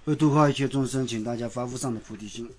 为度化一切众生，请大家发无上的菩提心。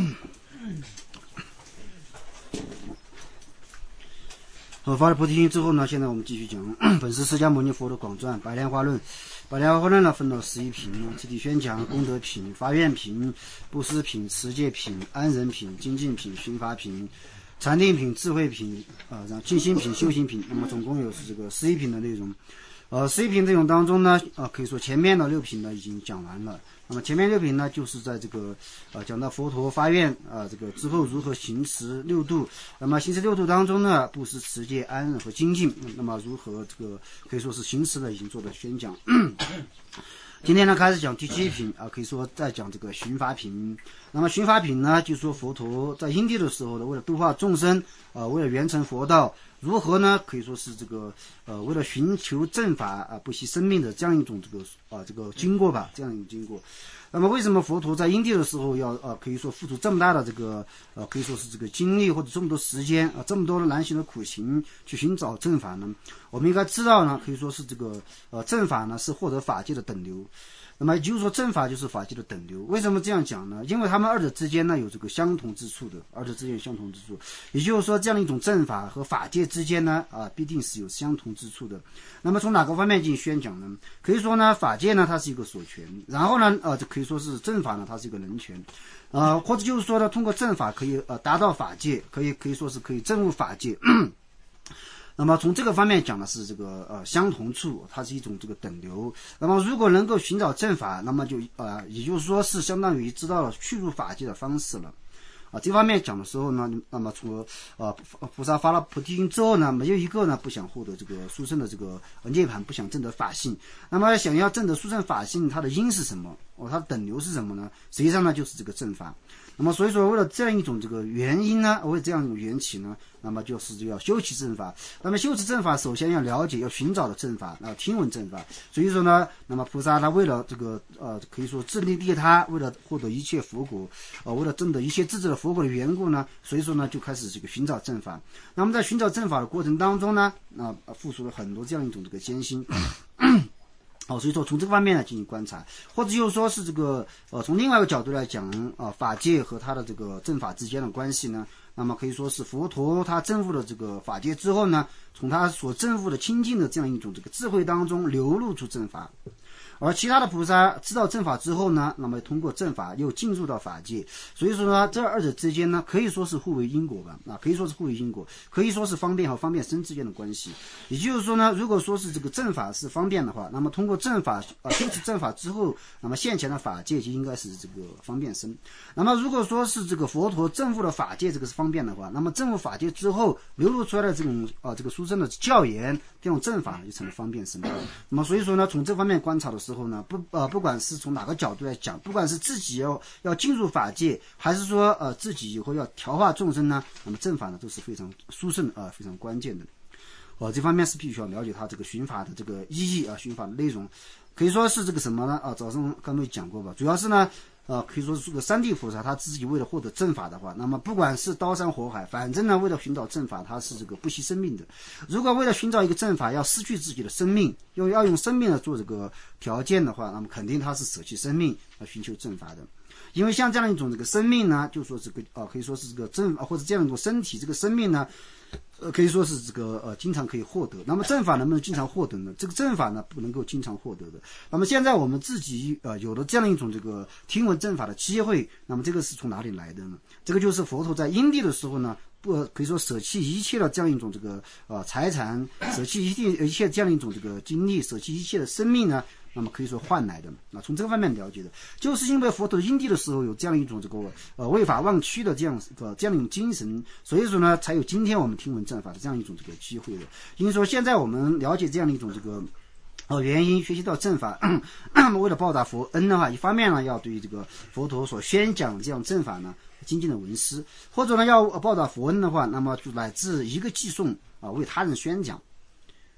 发了菩提心之后呢，现在我们继续讲本师释迦牟尼佛的广传《白莲花论》。白莲花论呢分到11品，此地宣讲功德品、发愿品、布施品、持戒品、安忍品、精进品、熏法品、禅定品、智慧品静心品、修行品。那么总共有是这个11品的内容。11品内容当中呢，可以说前面的6品呢已经讲完了。那么前面6品呢，就是在这个讲到佛陀发愿这个之后如何行持六度。那么行持六度当中呢，布施、持戒、安忍和精进，那么如何这个可以说是行持的已经做了宣讲。今天呢开始讲第7品可以说在讲这个寻法品。那么寻法品呢，就说佛陀在因地的时候呢，为了度化众生为了圆成佛道，如何呢？可以说是这个为了寻求正法不惜生命的这样一种这个经过吧，这样一种经过。那么为什么佛陀在因地的时候要可以说付出这么大的这个可以说是这个精力或者这么多时间这么多的难行的苦行去寻找正法呢？我们应该知道呢，可以说是这个正法呢是获得法界的等流。那么也就是说正法就是法界的等流。为什么这样讲呢？因为他们二者之间呢有这个相同之处的，二者之间有相同之处。也就是说这样的一种正法和法界之间呢必定是有相同之处的。那么从哪个方面进行宣讲呢？可以说呢法界呢它是一个所权，然后呢这可以说是正法呢它是一个人权。或者就是说呢通过正法可以达到法界，可以说是可以证悟法界。那么从这个方面讲的是这个相同处，它是一种这个等流。那么如果能够寻找正法，那么就也就是说是相当于知道了去入法界的方式了。这方面讲的时候呢，那么从菩萨发了菩提心之后呢，没有一个呢不想获得这个殊胜的这个涅槃，不想证得法性。那么想要证得殊胜法性，它的因是什么？它的等流是什么呢？实际上呢就是这个正法。那么所以说为了这样一种这个原因呢，为这样一种缘起呢，那么就是要修持正法。那么修持正法首先要了解要寻找的正法，听闻正法。所以说呢，那么菩萨他为了这个可以说自利利他，为了获得一切佛果为了证得一切自治的佛果的缘故呢，所以说呢就开始这个寻找正法。那么在寻找正法的过程当中呢，付出了很多这样一种这个艰辛。所以说从这个方面呢进行观察，或者就是说是这个从另外一个角度来讲法界和它的这个正法之间的关系呢，那么可以说是佛陀他证悟了这个法界之后呢，从他所证悟的清净的这样一种这个智慧当中流露出正法。而其他的菩萨知道正法之后呢，那么通过正法又进入到法界。所以说呢，这二者之间呢，可以说是互为因果吧，可以说是互为因果，可以说是方便和方便身之间的关系。也就是说呢，如果说是这个正法是方便的话，那么通过正法修持正法之后，那么现前的法界就应该是这个方便身。那么如果说是这个佛陀证悟了法界这个是方便的话，那么证悟法界之后流露出来的这种这个殊胜的教言，这种正法就成了方便身。那么所以说呢，从这方面观察的时候呢，不管是从哪个角度来讲，不管是自己要进入法界，还是说自己以后要调化众生呢，那么正法呢都是非常殊胜非常关键的。这方面是必须要了解它这个寻法的这个意义寻法的内容。可以说是这个什么呢早上刚才讲过吧，主要是呢可以说是这个三地菩萨他自己为了获得正法的话，那么不管是刀山火海，反正呢为了寻找正法，他是这个不惜生命的。如果为了寻找一个正法要失去自己的生命，要用生命来做这个条件的话，那么肯定他是舍弃生命来寻求正法的。因为像这样一种这个生命呢，就说这个可以说是这个正或者这样一种身体，这个生命呢可以说是这个经常可以获得。那么正法能不能经常获得呢？这个正法呢不能够经常获得的。那么现在我们自己有了这样一种这个听闻正法的机会，那么这个是从哪里来的呢？这个就是佛陀在因地的时候呢，可以说舍弃一切的这样一种这个财产，舍弃一切这样一种这个精力，舍弃一切的生命呢，那么可以说换来的。从这个方面了解的，就是因为佛陀因地的时候有这样一种这个为法忘躯的这样一种精神，所以说呢才有今天我们听闻正法的这样一种这个机会的。因为说现在我们了解这样的一种这个原因，学习到正法为了报答佛恩的话，一方面呢要对这个佛陀所宣讲这样正法呢精进的闻思，或者呢要报答佛恩的话，那么就乃至一个寄诵为他人宣讲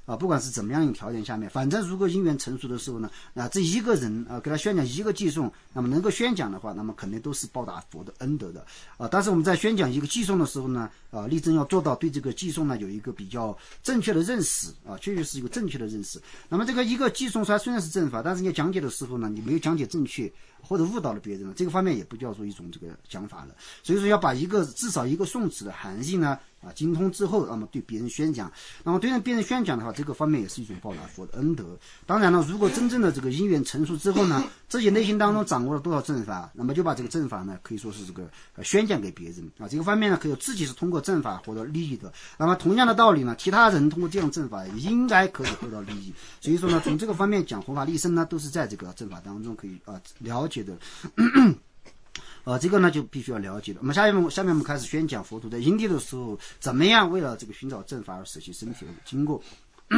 不管是怎么样一个条件下面，反正如果因缘成熟的时候呢，这一个人给他宣讲一个寄送，那么能够宣讲的话，那么肯定都是报答佛的恩德的但是我们在宣讲一个寄送的时候呢，力争要做到对这个寄送呢有一个比较正确的认识确实是一个正确的认识。那么这个一个寄送虽然是正法，但是你讲解的时候呢，你没有讲解正确或者误导了别人，这个方面也不叫做一种这个讲法了。所以说要把至少一个颂词的含义呢精通之后，那么对别人宣讲，那么对别人宣讲的话，这个方面也是一种报答佛的恩德。当然了，如果真正的这个因缘成熟之后呢，自己内心当中掌握了多少正法，那么就把这个正法呢，可以说是这个宣讲给别人这个方面呢，可以自己是通过正法获得利益的。那么同样的道理呢，其他人通过这样正法应该可以获得利益。所以说呢，从这个方面讲，弘法利生呢，都是在这个正法当中可以了解的。这个呢就必须要了解的。我们下面我们开始宣讲佛陀在因地的时候怎么样为了这个寻找正法而舍弃身体的经过。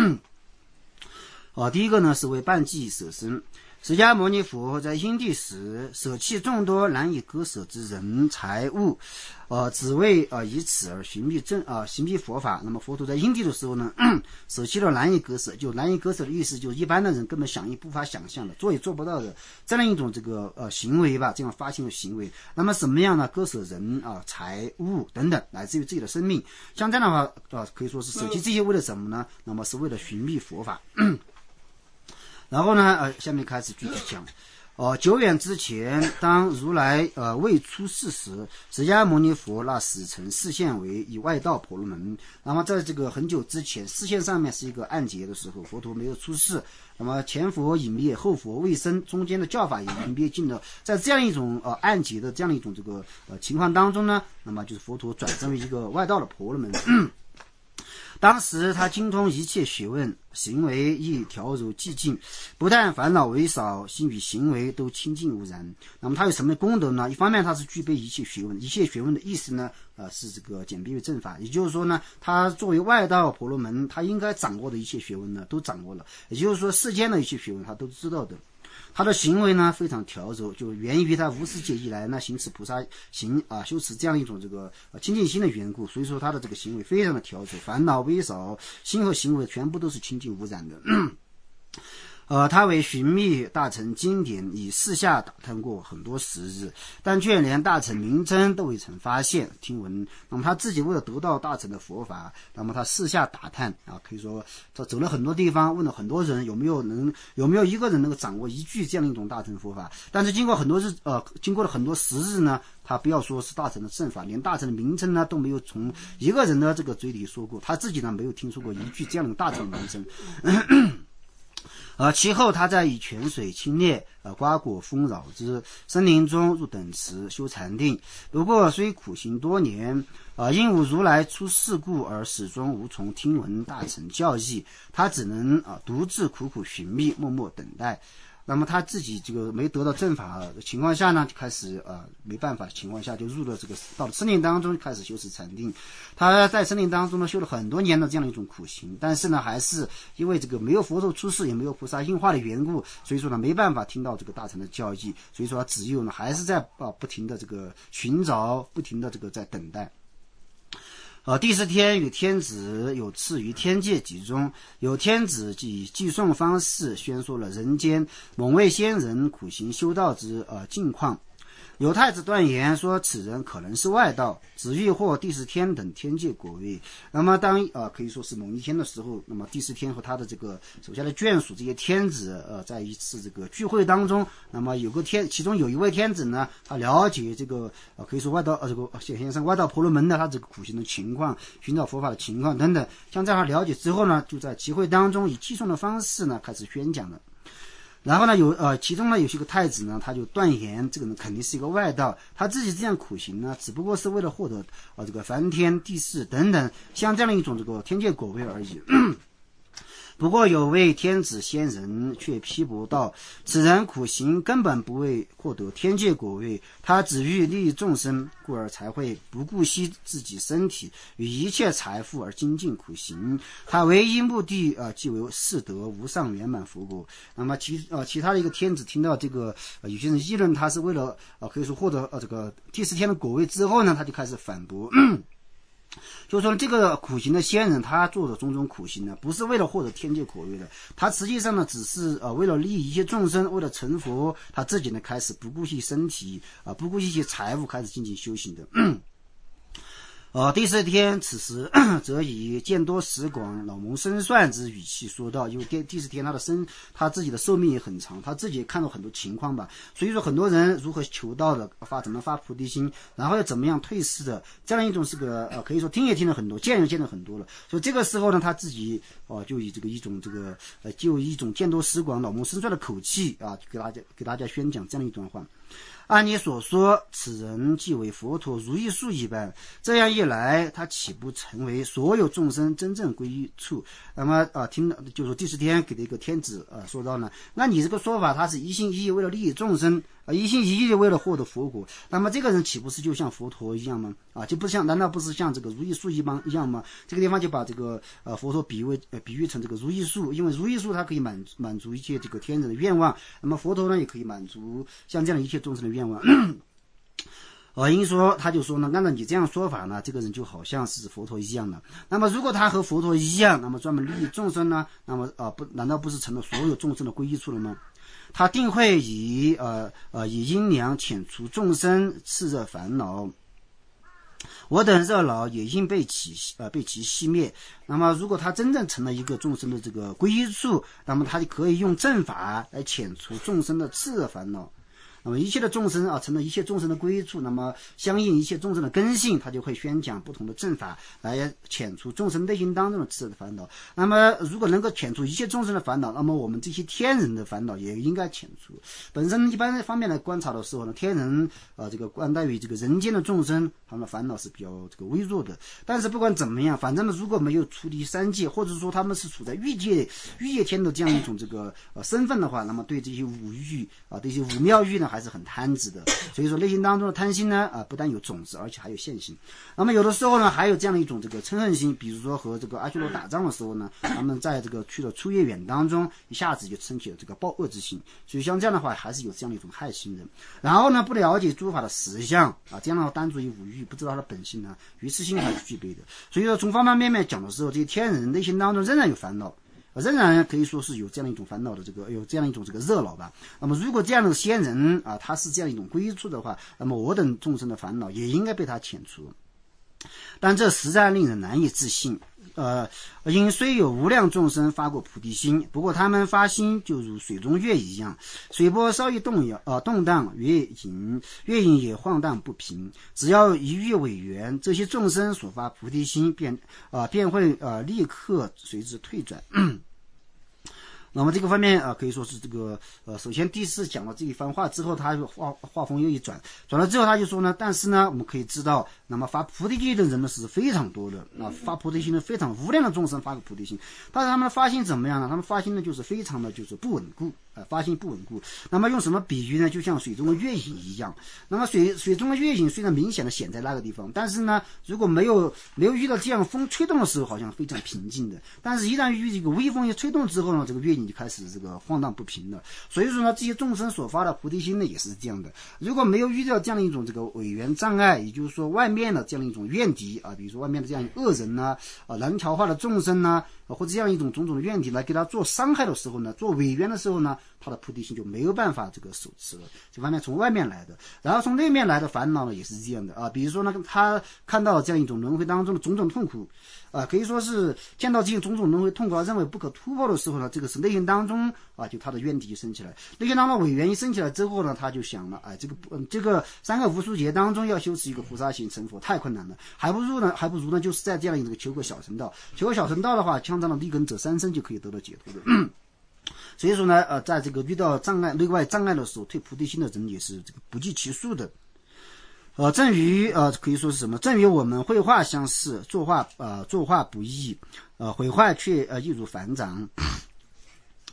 第一个呢是为半计舍身。释迦牟尼佛在因地时舍弃众多难以割舍之人财物只为以此而寻觅佛法。那么佛陀在因地的时候呢舍弃了难以割舍，就难以割舍的意思就是一般的人根本无法想象的，做也做不到的这样一种这个行为吧，这样发心的行为。那么什么样呢？割舍人财物等等，乃至于自己的生命，像这样的话可以说是舍弃这些为了什么呢？那么是为了寻觅佛法。然后呢下面开始具体讲久远之前，当如来未出世时，释迦牟尼佛那时曾示现为以外道婆罗门。那么在这个很久之前，示现上面是一个暗劫的时候，佛陀没有出世，那么前佛隐灭，后佛未生，中间的教法也隐灭尽了。在这样一种暗劫的这样一种这个情况当中呢，那么就是佛陀转生为一个外道的婆罗门。当时他精通一切学问，行为亦调柔寂静，不但烦恼为少，心与行为都清净无染。那么他有什么功德呢？一方面他是具备一切学问，一切学问的意思呢是这个简别于正法，也就是说呢，他作为外道婆罗门，他应该掌握的一切学问呢都掌握了，也就是说世间的一切学问他都知道的。他的行为呢非常调柔，就源于他无始劫以来呢行持菩萨行修持这样一种这个清净心的缘故，所以说他的这个行为非常的调柔，烦恼微少，心和行为全部都是清净无染的。他为寻觅大乘经典，以四下打探过很多时日，但却连大乘名称都未曾发现听闻。那么他自己为了得到大乘的佛法，那么他四下打探可以说他走了很多地方，问了很多人有没有一个人能够掌握一句这样一种大乘佛法。但是经过了很多时日呢，他不要说是大乘的正法，连大乘的名称呢都没有从一个人的这个嘴里说过，他自己呢没有听说过一句这样的大乘名称。其后他在以泉水清冽瓜果丰饶之森林中入等持修禅定。不过虽苦行多年因无如来出世故而始终无从听闻大乘教义，他只能独自苦苦寻觅，默默等待。那么他自己这个没得到正法的情况下呢，就开始没办法的情况下就入了这个到了森林当中开始修持禅定。他在森林当中呢修了很多年的这样的一种苦行，但是呢还是因为这个没有佛陀出世，也没有菩萨应化的缘故，所以说呢没办法听到这个大乘的教义，所以说他只有呢还是在不停的这个寻找，不停的这个在等待。第四天与天子有次于天界集中，有天子即寄送方式宣说了人间某位仙人苦行修道之境况。有太子断言说此人可能是外道，只欲获第四天等天界果位。那么当可以说是某一天的时候，那么第四天和他的这个手下的眷属这些天子在一次这个聚会当中，那么其中有一位天子呢，他了解这个可以说外道这个先生外道婆罗门的他这个苦行的情况，寻找佛法的情况等等，像这样了解之后呢，就在集会当中以寄送的方式呢开始宣讲了。然后呢其中呢有些个太子呢，他就断言这个人肯定是一个外道，他自己这样苦行呢只不过是为了获得这个梵天地势等等像这样的一种这个天界果位而已。不过有位天子仙人却批驳道，此人苦行根本不为获得天界果位，他只欲利益众生，故而才会不顾惜自己身体与一切财富而精进苦行。他唯一目的即为誓得无上圆满佛果。那么其他的一个天子听到这个有些人议论他是为了可以说获得这个第四天的果位之后呢，他就开始反驳。 就说这个苦行的仙人，他做的种种苦行呢，不是为了获得天界果位的，他实际上呢，只是为了利益一切众生，为了成佛，他自己呢开始不顾惜身体不顾惜一些财物，开始进行修行的。第四天，此时则以见多识广、老谋深算之语气说道，因为第四天他自己的寿命也很长，他自己也看到很多情况吧，所以说很多人如何求道的，怎么发菩提心，然后要怎么样退失的，这样一种是个可以说听也听了很多，见也见了很多了，所以这个时候呢，他自己就以就一种见多识广、老谋深算的口气给大家宣讲这样一段话。按你所说，此人即为佛陀如意树一般，这样一来，他岂不成为所有众生真正归依处？那么就说第四天给的一个天子说到呢，那你这个说法，他是一心一意为了利益众生一心一意为了获得佛果，那么这个人岂不是就像佛陀一样吗？难道不是像这个如意树一样吗？这个地方就把这个佛陀比喻成这个如意树，因为如意树它可以满足一切这个天人的愿望，那么佛陀呢也可以满足像这样的一切众生的愿望。因说他就说呢，按照你这样说法呢，这个人就好像是佛陀一样的。那么如果他和佛陀一样，那么专门利益众生呢，那么难道不是成了所有众生的归依处了吗？他定会以阴凉遣除众生炽热烦恼，我等热恼也应被其熄灭。那么如果他真正成了一个众生的这个归依处，那么他就可以用正法来遣除众生的炽热烦恼。那么一切的众生成了一切众生的归处，那么相应一切众生的根性，他就会宣讲不同的正法来遣除众生内心当中的炽热的烦恼。那么如果能够遣除一切众生的烦恼，那么我们这些天人的烦恼也应该遣除。本身一般方面来观察的时候呢，天人这个观待于这个人间的众生，他们的烦恼是比较这个微弱的。但是不管怎么样，反正呢，如果没有出离三界，或者说他们是处在欲界天的这样一种这个身份的话，那么对这些五欲这些五妙欲呢还是很贪执的。所以说内心当中的贪心呢不但有种子，而且还有现行。那么有的时候呢还有这样的一种这个嗔恨心，比如说和这个阿修罗打仗的时候呢，他们在这个去了出夜远当中，一下子就升起了这个暴恶之心。所以像这样的话还是有这样的一种害心人。然后呢不了解诸法的实相这样的话单纯于五欲，不知道他的本性呢，愚痴心还是具备的。所以说从方方面面讲的时候，这些天人内心当中仍然有烦恼，仍然可以说是有这样一种烦恼的有这样一种这个热恼吧。那么如果这样的仙人他是这样一种归处的话，那么我等众生的烦恼也应该被他遣除。但这实在令人难以置信。因虽有无量众生发过菩提心，不过他们发心就如水中月一样，水波稍一动荡，月影也晃荡不平。只要一遇违缘，这些众生所发菩提心便会立刻随之退转。那么这个方面可以说是这个首先第四讲了这一番话之后，他话锋又一转了之后，他就说呢，但是呢我们可以知道，那么发菩提心的人呢是非常多的发菩提心的非常无量的众生发个菩提心，但是他们的发心怎么样呢？他们发心呢就是非常的就是不稳固发心不稳固。那么用什么比喻呢？就像水中的月影一样。那么水中的月影虽然明显的显在那个地方，但是呢如果没有遇到这样风吹动的时候，好像非常平静的，但是一旦遇这个微风一吹动之后呢，这个月影就开始这个晃荡不平了。所以说呢，这些众生所发的菩提心呢也是这样的。如果没有遇到这样的一种这个违缘障碍，也就是说外面的这样的一种怨敌比如说外面的这样恶人难调化的众生或者这样一种种种的怨敌来给他做伤害的时候呢，做违缘的时候呢，他的菩提心就没有办法这个守持了。这方面从外面来的，然后从内面来的烦恼呢也是这样的比如说呢，他看到这样一种轮回当中的种种痛苦可以说是见到这些种种轮回痛苦认为不可突破的时候呢，这个是内心当中就他的怨敌就升起来，内心当中违缘一升起来之后呢，他就想了这个三个无数劫当中要修持一个菩萨行成佛太困难了，还不如呢就是在这样一个求个小乘道，求个小乘道的话，像这样的立根者三生就可以得到解脱的所以说呢在这个遇到障碍内外障碍的时候，退菩提心的人也是这个不计其数的。正于可以说是什么？正于我们绘画相似，作画不易，绘画却易如反掌。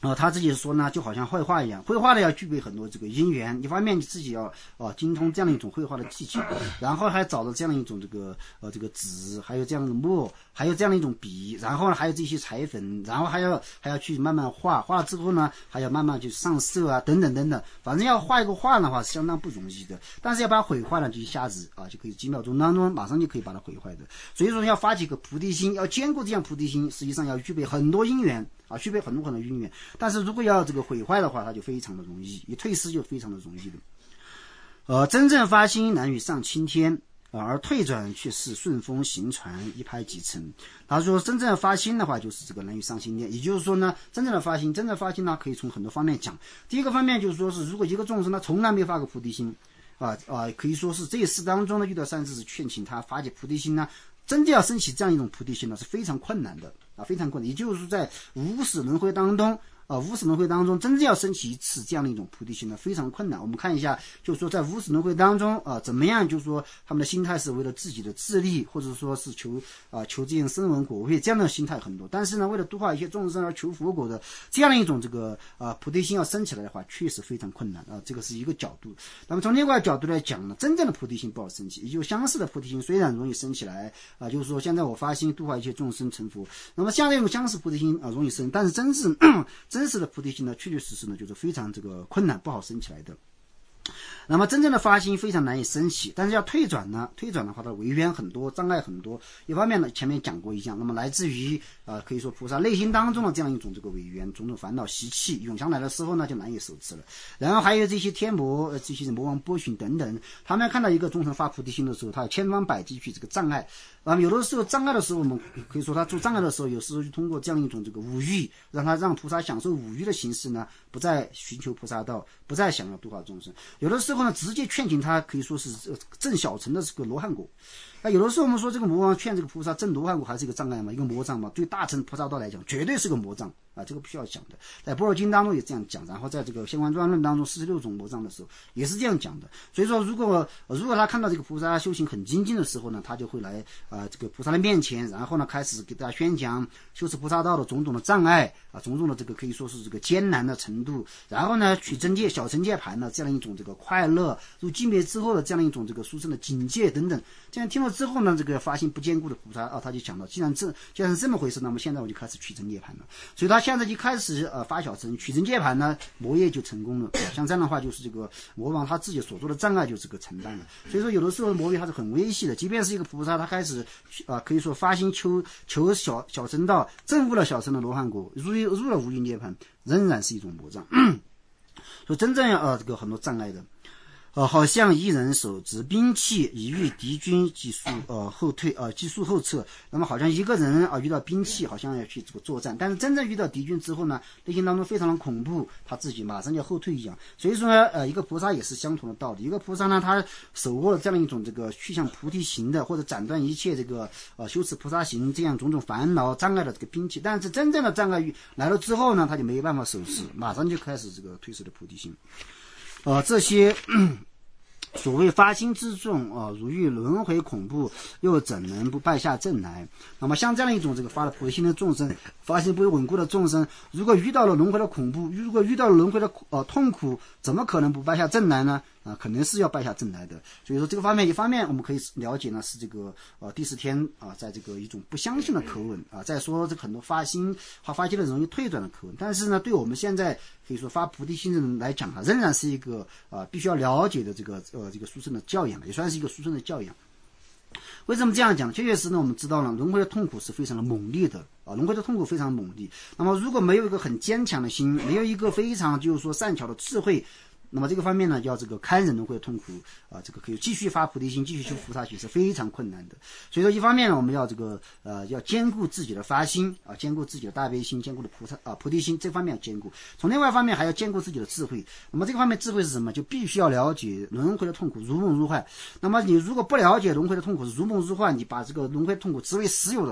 他自己说呢，就好像绘画一样，绘画的要具备很多这个因缘。一方面你自己要精通这样的一种绘画的技巧，然后还找到这样的一种这个纸，还有这样的墨，还有这样的一种笔，然后呢还有这些彩粉，然后还要去慢慢画，画了之后呢还要慢慢去上色啊，等等等等。反正要画一个画的话是相当不容易的，但是要把它毁坏了就一下子就可以几秒钟当中马上就可以把它毁坏的。所以说要发起个菩提心，要兼顾这样菩提心，实际上要具备很多因缘。具备很多因缘，但是如果要这个毁坏的话，它就非常的容易，一退失就非常的容易的。真正发心难于上青天，而退转却是顺风行船，一拍即成。他说真正的发心的话，就是这个难于上青天，也就是说呢，真正的发心呢，可以从很多方面讲。第一个方面就是说是，如果一个众生他从来没发过菩提心，可以说是这一世当中呢，遇到善知识劝请他发起菩提心呢，真的要升起这样一种菩提心呢，是非常困难的非常困难。也就是说在无始轮回当中真正要升起一次这样的一种菩提心呢，非常困难。我们看一下，就是说在无始轮回当中怎么样，就是说他们的心态是为了自己的自利，或者说是求这样声闻果位，这样的心态很多。但是呢，为了度化一些众生而求佛果的这样的一种这个菩提心要升起来的话，确实非常困难这个是一个角度。那么从另外一个角度来讲呢，真正的菩提心不好升起，也就相似的菩提心虽然容易升起来就是说现在我发心度化一切众生成佛，那么像这种相似菩提心容易升，但是真实的菩提心呢，确确实实呢就是非常这个困难，不好升起来的。那么真正的发心非常难以升起，但是要退转的话，它违缘很多，障碍很多。一方面呢，前面讲过一样，那么来自于可以说菩萨内心当中的这样一种这个违缘，种种烦恼习气涌上来的时候呢，就难以受持了。然后还有这些天魔、这些魔王波旬等等，他们看到一个众生发菩提心的时候，他有千方百计去这个障碍。有的时候障碍的时候，我们可以说他做障碍的时候，有时候就通过这样一种这个五欲，让菩萨享受五欲的形式呢，不再寻求菩萨道，不再想要度化众生。有的时候呢，直接劝请他，可以说是证小乘的这个罗汉果。有的时候我们说这个魔王劝这个菩萨证罗汉果还是一个障碍嘛，一个魔障嘛，对大乘菩萨道来讲，绝对是个魔障这个不需要讲的。在般若经当中也这样讲，然后在这个现观专论当中46种魔障的时候也是这样讲的。所以说，如果他看到这个菩萨修行很精进的时候呢，他就会来这个菩萨的面前，然后呢开始给大家宣讲修持菩萨道的种种的障碍种种的这个可以说是这个艰难的程度，然后呢取真戒小乘戒盘的这样一种这个快乐，入寂灭之后的这样一种这个殊胜的境界等等。这样听了之后呢，这个发心不坚固的菩萨他就讲到，既然是这么回事，那么现在我就开始取真戒盘了。所以他现在就开始发小乘取真戒盘呢，魔业就成功了。像这样的话，就是这个魔王他自己所做的障碍就这个承担了。所以说有的时候魔业他是很微细的，即便是一个菩萨，他开始可以说发心求小乘道，证悟了小乘的罗汉果，入了无余涅槃，仍然是一种魔障。所以真正这个很多障碍的。好像一人手执兵器以御敌军急速后退急速后撤，那么好像一个人遇到兵器好像要去这个作战，但是真正遇到敌军之后呢，内心当中非常的恐怖，他自己马上就要后退一样。所以说呢一个菩萨也是相同的道理，一个菩萨呢他手握了这样一种这个去向菩提行的，或者斩断一切这个修持菩萨行这样种种烦恼障碍的这个兵器，但是真正的障碍来了之后呢，他就没办法守持，马上就开始这个退失的菩提心。这些所谓发心之众如遇轮回恐怖，又怎能不败下阵来？那么像这样一种这个发了菩提心的众生，发心不稳固的众生，如果遇到了轮回的恐怖，如果遇到了轮回的痛苦，怎么可能不败下阵来呢？可能是要败下阵来的。所以说这个方面，一方面我们可以了解呢是这个第四天在这个一种不相信的口吻再说这个很多发心的容易退转的口吻，但是呢对我们现在可以说发菩提心的人来讲仍然是一个必须要了解的这个殊胜的教养，也算是一个殊胜的教养。为什么这样讲？确确实呢，我们知道了轮回的痛苦是非常的猛烈的轮回的痛苦非常猛烈。那么如果没有一个很坚强的心，没有一个非常就是说善巧的智慧，那么这个方面呢，要这个堪忍轮回的痛苦这个可以继续发菩提心，继续修菩萨行是非常困难的。所以说，一方面呢，我们要这个要兼顾自己的发心兼顾自己的大悲心，兼顾的菩提心，这方面要兼顾。从另外一方面还要兼顾自己的智慧。那么这个方面智慧是什么？就必须要了解轮回的痛苦如梦如幻。那么你如果不了解轮回的痛苦是如梦如幻，你把这个轮回痛苦视为实有的话，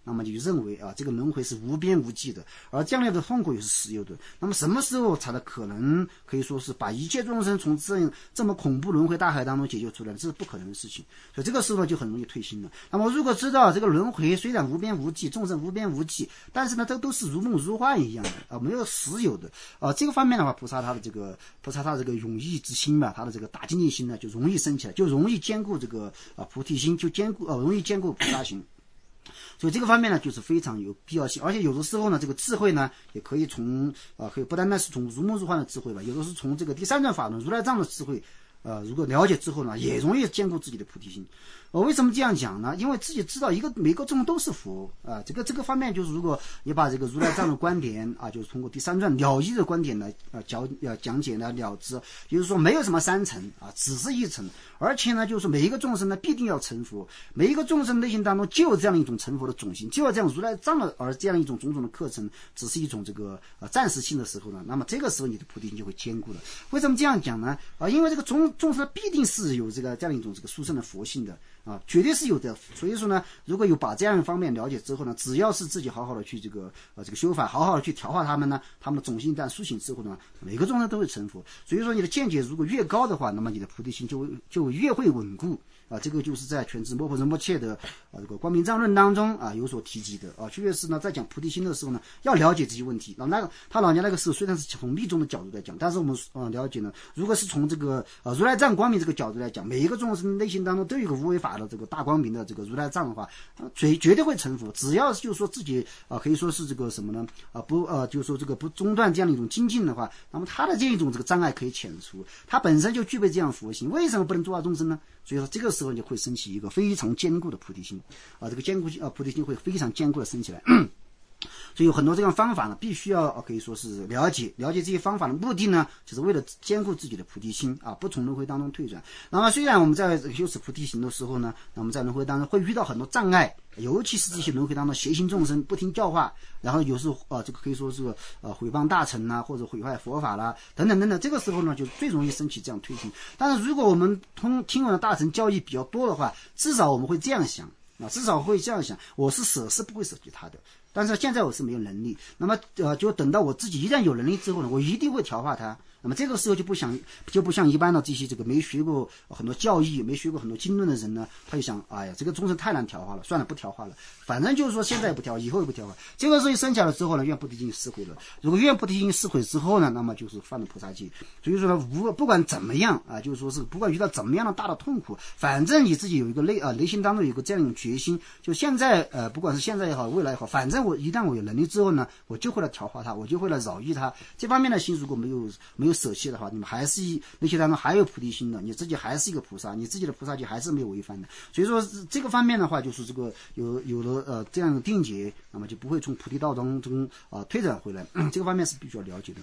那么就认为这个轮回是无边无际的，而将来的痛苦又是实有的。那么什么时候才可能可以说是把一切众生从这么恐怖轮回大海当中解救出来？这是不可能的事情。所以这个时候就很容易退心了。那么如果知道这个轮回虽然无边无际，众生无边无际，但是呢，这都是如梦如幻一样的没有实有的这个方面的话，菩萨他的这个永逸之心吧，他的这个大精进心呢，就容易升起来，就容易兼顾这个菩提心，就容易兼顾菩萨心。所以这个方面呢，就是非常有必要性。而且有的时候呢，这个智慧呢，也可以从可以不单单是从如梦如幻的智慧吧，有的是从这个第三转法轮如来藏的智慧如果了解之后呢，也容易兼顾自己的菩提心。为什么这样讲呢？因为自己知道每个众生都是佛这个方面，就是如果你把这个如来藏的观点就是通过第三转了义的观点来讲解呢了之，就是说没有什么三层只是一层，而且呢，就是每一个众生呢必定要成佛，每一个众生内心当中就有这样一种成佛的种性，就有这样如来藏的而这样一种种种的课程，只是一种这个暂时性的时候呢，那么这个时候你的菩提心就会坚固了。为什么这样讲呢？因为这个众生必定是有这样一种这个殊胜的佛性的绝对是有的。所以说呢，如果有把这样一方面了解之后呢，只要是自己好好的去这个修法，好好的去调化他们呢，他们的种性一旦苏醒之后呢，每个众生都会成佛。所以说你的见解如果越高的话，那么你的菩提心就越会稳固这个就是在全知摩诃仁波切的这个光明藏论当中有所提及的确实呢，在讲菩提心的时候呢，要了解这些问题。他老年那个时候虽然是从密宗的角度来讲，但是我们了解呢，如果是从这个如来藏光明这个角度来讲，每一个众生内心当中都有一个无为法的这个大光明的这个如来藏的话，绝对会成佛。只要就是说自己可以说是这个什么呢就是说这个不中断这样的一种精进的话，那么他的这一种这个障碍可以遣除，他本身就具备这样佛性，为什么不能度化众生呢？所以说这个时候就会升起一个非常坚固的菩提心这个坚固菩提心会非常坚固的升起来所以有很多这样方法呢，必须要可以说是了解这些方法的目的呢，就是为了兼顾自己的菩提心不从轮回当中退转。那么虽然我们在修持菩提心的时候呢，那么在轮回当中会遇到很多障碍，尤其是这些轮回当中邪行众生不听教化，然后有时这个可以说是毁谤大乘或者毁坏佛法啦等等等等，这个时候呢就最容易升起这样退心。但是如果我们听闻的大乘教义比较多的话，至少我们会这样想我是不会舍弃他的，但是现在我是没有能力，那么就等到我自己一旦有能力之后呢，我一定会调化它。那么这个时候就不像一般的这些这个没学过很多教义、没学过很多经论的人呢，他就想，哎呀，这个众生太难调化了，算了，不调化了，反正就是说现在也不调，以后也不调化。这个时候生下来之后呢，愿菩提心释悔了。如果愿菩提心释悔之后呢，那么就是犯了菩萨戒。所以说呢，不管怎么样就是说是不管遇到怎么样的大的痛苦，反正你自己有一个内心当中有一个这样一种决心，就现在不管是现在也好，未来也好，反正一旦我有能力之后呢，我就会来调化它，我就会来饶益它。这方面的心如果没有舍弃的话，你们还是那些当中还有菩提心的，你自己还是一个菩萨，你自己的菩萨戒还是没有违反的。所以说这个方面的话，就是这个有了这样的定解，那么就不会从菩提道当中退转回来。这个方面是必须要了解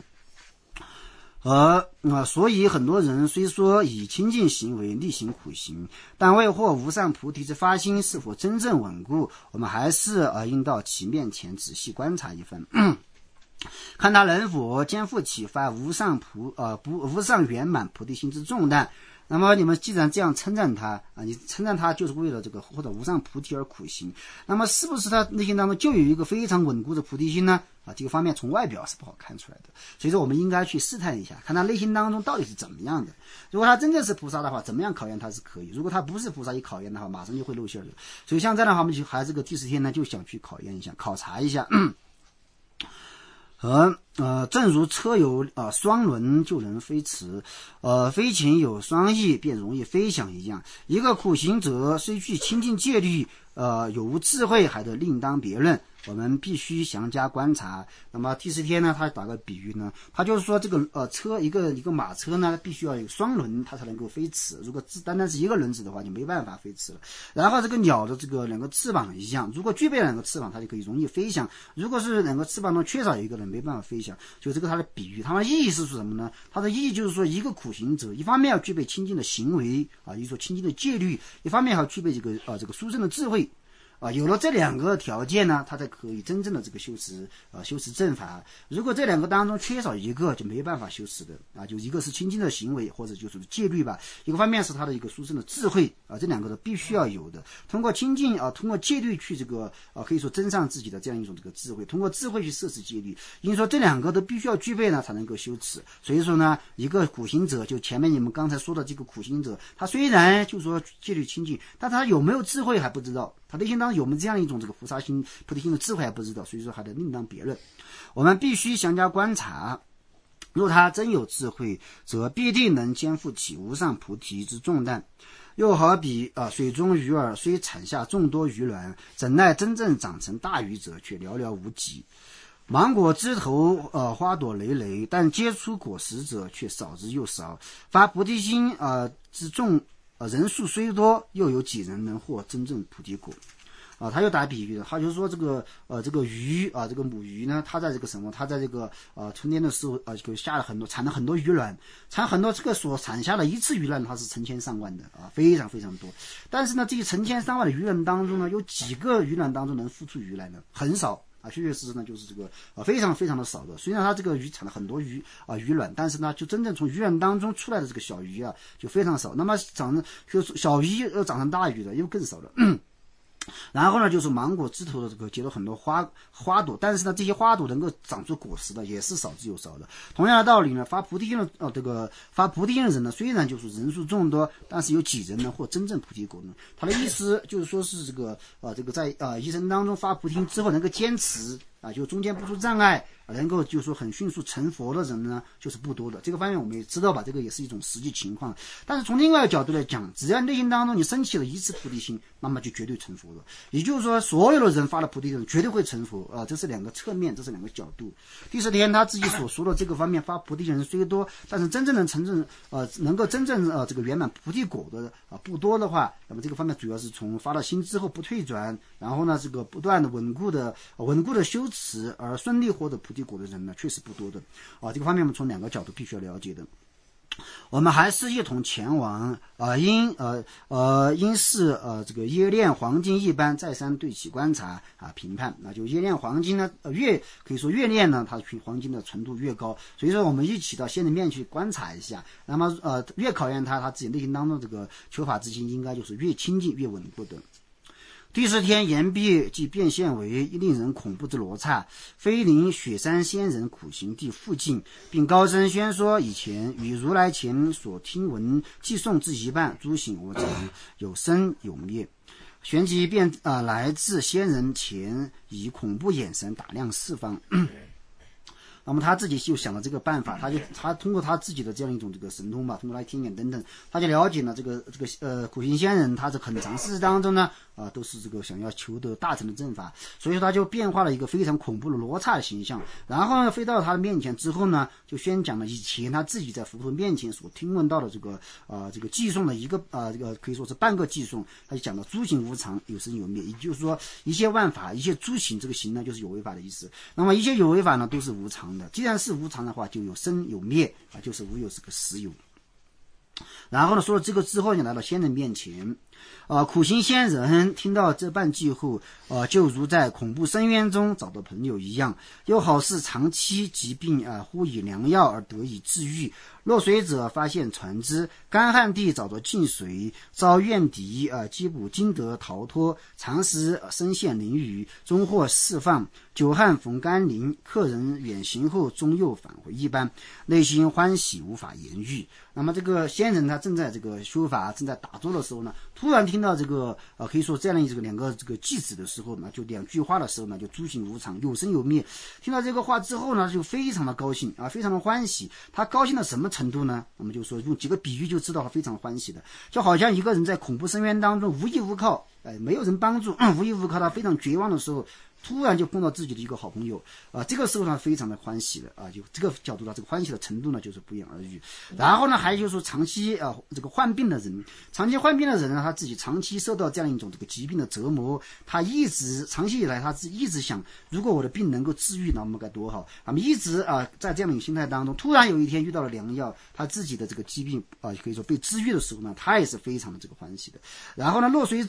的。所以很多人虽说以清净行为力行苦行，但为获无上菩提之发心是否真正稳固，我们还是应到其面前仔细观察一番。看他能否肩负起发无上圆满菩提心之重担。那么你们既然这样称赞他你称赞他就是为了这个或者无上菩提而苦行，那么是不是他内心当中就有一个非常稳固的菩提心呢？这个方面从外表是不好看出来的，所以说我们应该去试探一下，看他内心当中到底是怎么样的。如果他真正是菩萨的话，怎么样考验他是可以；如果他不是菩萨，一考验的话，马上就会露馅的。所以像这样的话，我们就还是个第10天呢，就想去考验一下、考察一下。正如车有双轮就能飞驰，飞禽有双翼便容易飞翔一样，一个苦行者虽具清净戒律，有无智慧还得另当别论，我们必须详加观察。那么第10天呢，他打个比喻呢，他就是说这个车一个马车呢，必须要有双轮，它才能够飞驰。如果单单是一个轮子的话，就没办法飞驰了。然后这个鸟的这个2个翅膀一样，如果具备2个翅膀，它就可以容易飞翔；如果是2个翅膀中缺少一个人，没办法飞翔。就这个它的比喻，它的意义是什么呢？它的意义就是说，一个苦行者，一方面要具备清净的行为也就是说清净的戒律，一方面还要具备这个殊胜的智慧。 有了这两个条件呢，他才可以真正的这个修持正法。如果这两个当中缺少一个，就没办法修持的就一个是清净的行为，或者就是戒律吧，一个方面是他的一个殊胜的智慧这两个都必须要有的。通过清净通过戒律去这个可以说增上自己的这样一种这个智慧，通过智慧去摄持戒律，因为说这两个都必须要具备呢，才能够修持。所以说呢，一个苦行者，就前面你们刚才说的这个苦行者，他虽然就说戒律清净，但他有没有智慧还不知道，他内心当中有没有这样一种这个菩萨心、菩提心的智慧还不知道，所以说还得另当别论。我们必须详加观察，若他真有智慧，则必定能肩负起无上菩提之重担。又好比水中鱼儿虽产下众多鱼卵，怎奈真正长成大鱼者却寥寥无几。芒果枝头花朵累累，但结出果实者却少之又少。发菩提心之众人数虽多，又有几人能获真正菩提果？他又打比喻了，他就说这个鱼这个母鱼呢，它在这个什么，它在这个春天的时候就下了很多，产了很多鱼卵，产很多，这个所产下的一次鱼卵它是成千上万的非常非常多。但是呢，这些成千上万的鱼卵当中呢，有几个鱼卵当中能孵出鱼来呢？很少。确确实实呢，就是这个非常非常的少的。虽然它这个鱼产了很多鱼卵，但是呢，就真正从鱼卵当中出来的这个小鱼就非常少。那么就是小鱼长成大鱼的又更少了。然后呢，就是芒果枝头的这个结了很多花朵，但是呢，这些花朵能够长出果实的也是少之又少的。同样的道理呢，发菩提心的发菩提心的人呢，虽然就是人数众多，但是有几人呢获真正菩提果呢？他的意思就是说是这个在一生当中发菩提心之后能够坚持就中间不出障碍，能够就是说很迅速成佛的人呢，就是不多的。这个方面我们也知道吧，这个也是一种实际情况。但是从另外一个角度来讲，只要内心当中你升起了一次菩提心，那么就绝对成佛了。也就是说，所有的人发了菩提心绝对会成佛这是两个侧面，这是两个角度。第四天他自己所说的这个方面，发菩提人虽多，但是真正能够真正这个圆满菩提果的不多的话，那么这个方面主要是从发了心之后不退转，然后呢这个不断的稳固的修持而顺利获得菩提果的人呢，确实不多的这个方面我们从两个角度必须要了解的。我们还是一同前往因是这个冶炼黄金一般，再三对其观察评判。那就冶炼黄金呢可以说越炼呢，它黄金的纯度越高。所以说我们一起到仙人面去观察一下，那么越考验他自己内心当中这个求法之心，应该就是越清净越稳固的。第四天，岩壁即变现为令人恐怖之罗刹，飞临雪山仙人苦行地附近，并高声宣说以前与如来前所听闻寄诵之一半，诸行无常，有生有灭。旋即便来至仙人前，以恐怖眼神打量四方。那么他自己就想了这个办法，他通过他自己的这样一种这个神通吧，通过来天眼等等，他就了解了这个苦行仙人，他在很长时间当中呢都是这个想要求得大成的正法，所以说他就变化了一个非常恐怖的罗刹的形象，然后呢飞到他的面前之后呢，就宣讲了以前他自己在佛陀面前所听闻到的这个寄诵的一个这个可以说是半个寄诵，他就讲到诸行无常，有生有灭，也就是说一切万法，一切诸行，这个行呢就是有为法的意思。那么一切有为法呢都是无常的，既然是无常的话，就有生有灭就是无有这个实有。然后呢，说了这个之后，就来到仙人面前。苦行仙人听到这半句后，就如在恐怖深渊中找到朋友一样，又好似长期疾病忽以良药而得以治愈。落水者发现船只，干旱地找到净水，遭怨敌缉捕经得逃脱，长时身陷囹圄，终获释放。久旱逢甘霖，客人远行后终又返回一般，内心欢喜无法言喻。那么这个仙人他正在这个修法，正在打坐的时候呢，突然听到这个可以说这样的两个这个句子的时候呢，就两句话的时候呢，就诸行无常，有生有灭。听到这个话之后呢，就非常的高兴非常的欢喜。他高兴到什么程度呢？我们就说用几个比喻就知道他非常欢喜的，就好像一个人在恐怖深渊当中无依无靠，没有人帮助，无依无靠，他非常绝望的时候，突然就碰到自己的一个好朋友这个时候呢非常的欢喜的就这个角度呢，这个欢喜的程度呢就是不言而喻。然后呢还有就是说长期这个患病的人，长期患病的人呢，他自己长期受到这样一种这个疾病的折磨，他长期以来他一直想，如果我的病能够治愈，那么该多好。那么一直在这样的一个心态当中，突然有一天遇到了良药，他自己的这个疾病可以说被治愈的时候呢，他也是非常的这个欢喜的。然后呢，落水者他自己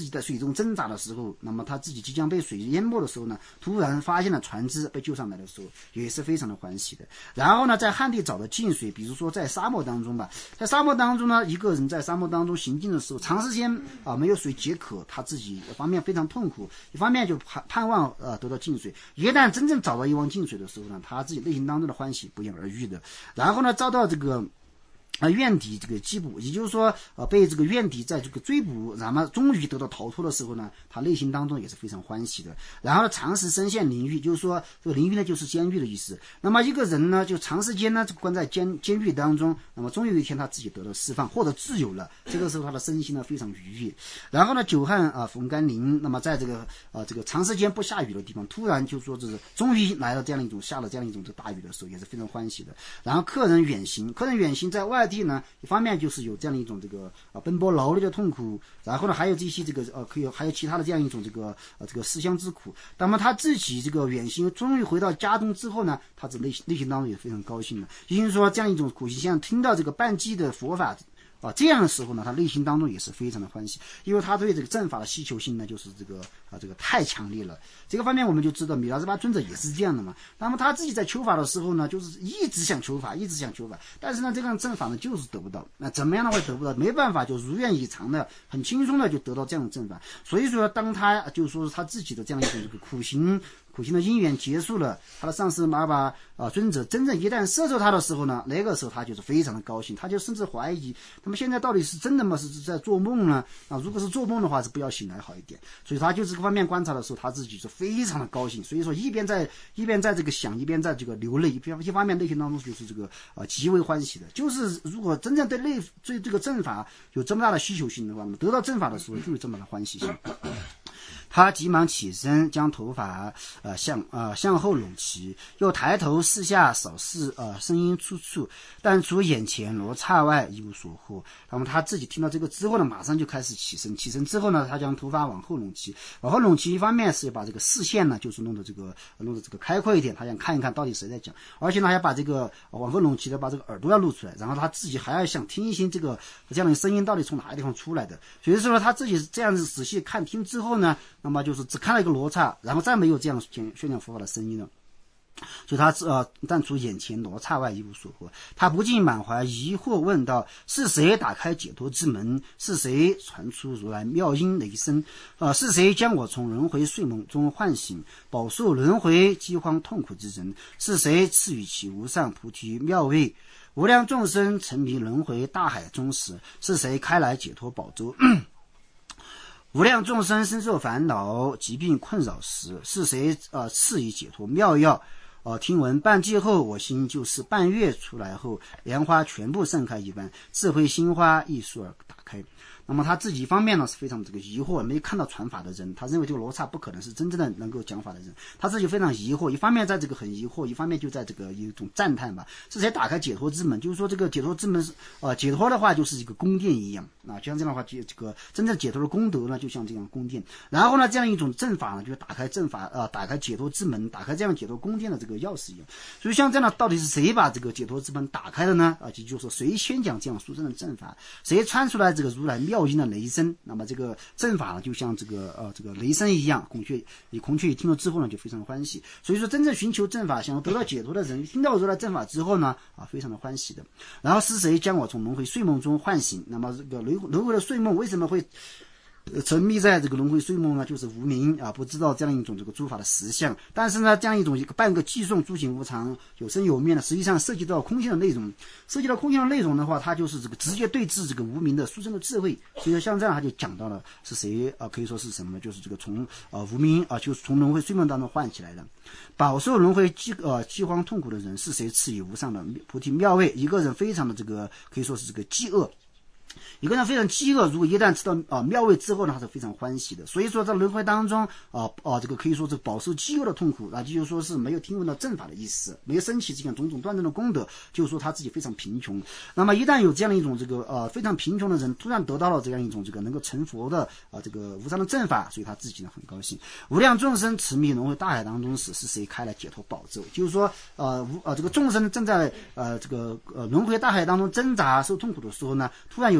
己在水中挣扎的时候，那么他自己即将被水淹没的时候呢，突然发现了船只被救上来的时候，也是非常的欢喜的。然后呢，在旱地找的净水，比如说在沙漠当中吧，在沙漠当中呢，一个人在沙漠当中行进的时候，长时间没有水解渴，他自己一方面非常痛苦，一方面就盼望得到净水。一旦真正找到一汪净水的时候呢，他自己内心当中的欢喜不言而喻的。然后呢，遭到这个怨敌这个缉捕，也就是说被这个怨敌在这个追捕，然后终于得到逃脱的时候呢，他内心当中也是非常欢喜的。然后长时身陷囹圄，就是说这个囹圄呢就是监狱的意思。那么一个人呢就长时间呢关在监狱当中，那么终于有一天他自己得到释放或者自由了，这个时候他的身心呢非常愉悦。然后呢久旱逢甘霖，那么在这个长时间不下雨的地方，突然就说这是终于来了这样一种下了这样一种这大雨的时候，也是非常欢喜的。然后客人远行在外地呢，一方面就是有这样一种这个奔波劳累的痛苦，然后呢还有这些这个还有其他的这样一种这个思乡之苦。那么他自己这个远行终于回到家中之后呢，他内心当中也非常高兴的。也就是说这样一种苦行像听到这个半偈的佛法这样的时候呢，他内心当中也是非常的欢喜，因为他对这个正法的需求性呢，就是这个太强烈了。这个方面我们就知道米拉兹巴尊者也是这样的嘛。那么他自己在求法的时候呢，就是一直想求法，但是呢，这个正法呢就是得不到。那怎么样的话得不到？没办法，就如愿以偿的，很轻松的就得到这样的正法。所以说，当他就是说他自己的这样一种这个苦行的因缘结束了，他的上师玛巴尊者真正一旦摄受他的时候呢，那个时候他就是非常的高兴，他就甚至怀疑，那么现在到底是真的吗？是在做梦呢？如果是做梦的话，是不要醒来好一点。所以他就这个方面观察的时候，他自己是非常的高兴。所以说一边在这个想，一边在这个流泪，一方面内心当中就是这个极为欢喜的。就是如果真正对这个正法有这么大的需求性的话，那么得到正法的时候就有这么的欢喜性。他急忙起身，将头发向后拢齐，又抬头四下扫视，声音处处，但除眼前罗刹外一无所获。那么他自己听到这个之后呢，马上就开始起身之后呢，他将头发往后拢齐，一方面是把这个视线呢，就是弄得这个开阔一点，他想看一看到底谁在讲，而且呢，还要把这个往后拢齐的把这个耳朵要露出来，然后他自己还要想听一听这样的声音到底从哪个地方出来的。所以说他自己这样子仔细看听之后呢，那么就是只看了一个罗刹，然后再没有这样宣讲佛法的声音了。所以他但除眼前罗刹外一无所获。他不禁满怀疑惑问道：是谁打开解脱之门？是谁传出如来妙音雷声？是谁将我从轮回睡梦中唤醒，饱受轮回饥荒痛苦之人？是谁赐予其无上菩提妙味？无量众生沉迷轮回大海中时，是谁开来解脱宝舟？无量众生深受烦恼疾病困扰时，是谁赐予解脱妙药？听闻半偈后，我心就是半月出来后莲花全部盛开一般，智慧心花一束而打开。那么他自己一方面呢是非常这个疑惑，没看到传法的人，他认为这个罗刹不可能是真正的能够讲法的人，他自己非常疑惑，一方面在这个很疑惑，一方面就在这个一种赞叹吧。是谁打开解脱之门？就是说这个解脱之门解脱的话就是一个宫殿一样就像这样的话，这个真正解脱的功德呢，就像这样宫殿。然后呢，这样一种正法呢，就是打开正法打开解脱之门，打开这样解脱宫殿的这个钥匙一样。所以像这样的，到底是谁把这个解脱之门打开的呢？就是说谁宣讲这样殊胜的正法，谁传出来这个如来妙音的雷声？那么这个正法呢，就像这个雷声一样，孔雀一听了之后呢，就非常的欢喜。所以说，真正寻求正法、想要得到解脱的人，听到如来正法之后呢，非常的欢喜的。然后是谁将我从轮回睡梦中唤醒？那么这个轮回的睡梦为什么会沉迷在这个轮回睡梦呢？就是无明不知道这样一种这个诸法的实相。但是呢，这样一种半个寄送诸行无常，有生有灭呢，实际上涉及到空性的内容。涉及到空性的内容的话，它就是这个直接对治这个无明的殊胜的智慧。所以说像这样，他就讲到了是谁可以说是什么呢？就是这个从无明就是从轮回睡梦当中唤起来的，饱受轮回饥荒痛苦的人，是谁赐予无上的菩提妙味？一个人非常的这个可以说是这个饥饿。一个人非常饥饿，如果一旦吃到妙味之后呢，他是非常欢喜的。所以说在轮回当中这个可以说是饱受饥饿的痛苦，就是说是没有听闻到正法的意思，没有升起这样种种断正的功德，就是说他自己非常贫穷。那么一旦有这样的一种这个非常贫穷的人突然得到了这样一种这个能够成佛的这个无上的正法，所以他自己呢很高兴。无量众生痴迷轮回大海当中时，是谁开来解脱宝舟？就是说这个众生正在这个轮回大海当中挣扎受痛苦的时候呢，突然有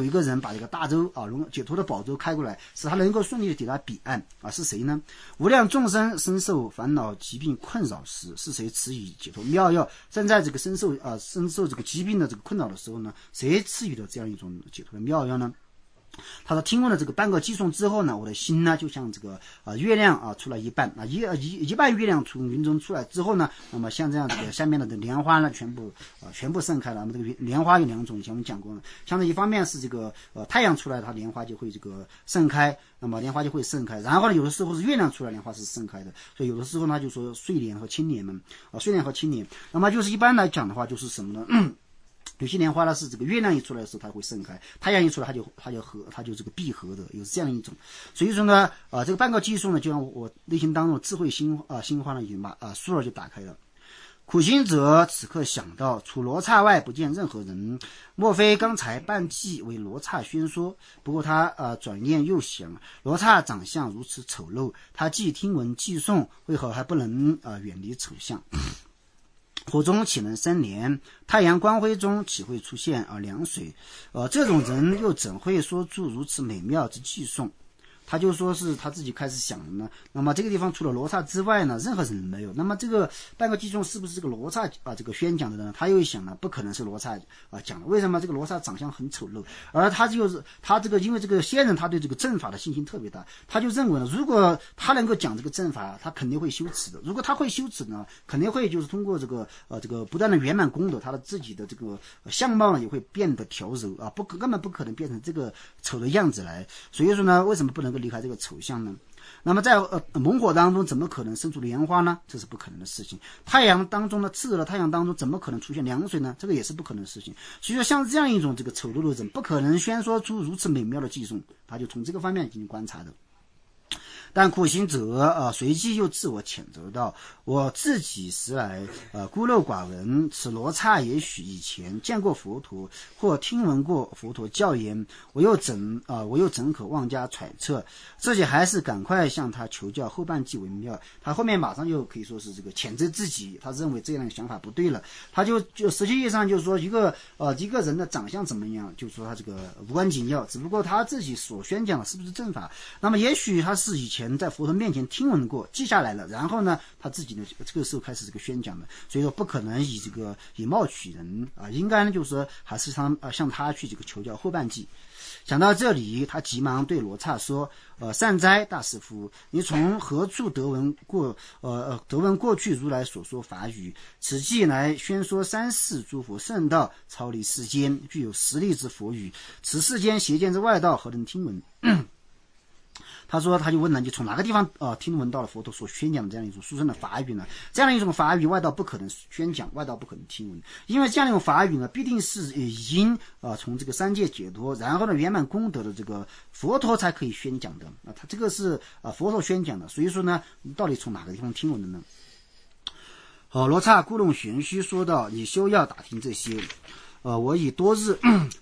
一个人把这个大舟解脱的宝舟开过来，使他能够顺利的抵达彼岸是谁呢？无量众生深受烦恼疾病困扰时，是谁赐予解脱妙药？正在这个深受这个疾病的这个困扰的时候呢，谁赐予的这样一种解脱的妙药呢？他说听闻了这个半个偈颂之后呢，我的心呢就像这个月亮出来一半一半月亮从云中出来之后呢，那么像这样这个下面的莲花呢全部盛开了。那么这个莲花有两种，以前我们讲过了，像这一方面是这个太阳出来，它莲花就会这个盛开，那么莲花就会盛开。然后呢，有的时候是月亮出来，莲花是盛开的。所以有的时候呢就说睡莲和青莲嘛，睡莲和青莲。那么就是一般来讲的话，就是什么呢？有些莲花呢是这个月亮一出来的时候它会盛开，太阳一出来它就这个闭合的，有这样一种。所以说呢这个半个偈颂呢就让我内心当中智慧心花呢已经把书儿就打开了。苦行者此刻想到，除罗刹外不见任何人，莫非刚才半偈为罗刹宣说？不过他转念又想，罗刹长相如此丑陋，他既听闻偈颂，为何还不能远离丑相？火中岂能生莲？太阳光辉中岂会出现凉水？这种人又怎会说出如此美妙之偈颂？他就说是他自己开始想的呢。那么这个地方除了罗刹之外呢，任何人没有。那么这个半个偈颂是不是这个罗刹这个宣讲的呢？他又想呢，不可能是罗刹讲的。为什么？这个罗刹长相很丑陋，而他就是他这个因为这个仙人他对这个正法的信心特别大，他就认为呢，如果他能够讲这个正法，他肯定会修持的。如果他会修持呢，肯定会就是通过这个不断的圆满功德，他的自己的这个相貌呢也会变得调柔根本不可能变成这个丑的样子来。所以说呢，为什么不能离开这个丑相呢？那么在猛火当中怎么可能生出莲花呢？这是不可能的事情。太阳当中呢，炽热的太阳当中怎么可能出现凉水呢？这个也是不可能的事情。所以说像这样一种这个丑陋的人，不可能宣说出如此美妙的偈颂，他就从这个方面进行观察的。但苦行者随即又自我谴责道：我自己实来孤陋寡闻，此罗刹也许以前见过佛陀，或听闻过佛陀教言，我又怎可妄加揣测？自己还是赶快向他求教后半偈为妙。他后面马上就可以说是这个谴责自己，他认为这样的想法不对了。他就实际上就是说一个人的长相怎么样，就是说他这个无关紧要，只不过他自己所宣讲的是不是正法。那么也许他是以前在佛陀面前听闻过，记下来了，然后呢他自己呢这个时候开始这个宣讲的，所以说不可能以貌取人应该呢就是说还是向他去这个求教后半偈。讲到这里，他急忙对罗刹说：善哉大师父，你从何处得闻过去如来所说法语？此偈来宣说三世诸佛圣道超离世间，具有实力之佛语，此世间邪见之外道何能听闻？他就问了，你从哪个地方听闻到了佛陀所宣讲的这样一种殊胜的法语呢？这样一种法语外道不可能宣讲，外道不可能听闻，因为这样一种法语呢，必定是已经从这个三界解脱，然后呢圆满功德的这个佛陀才可以宣讲的他这个是佛陀宣讲的，所以说呢，到底从哪个地方听闻的呢？罗刹故弄玄虚说道：你休要打听这些，我已多日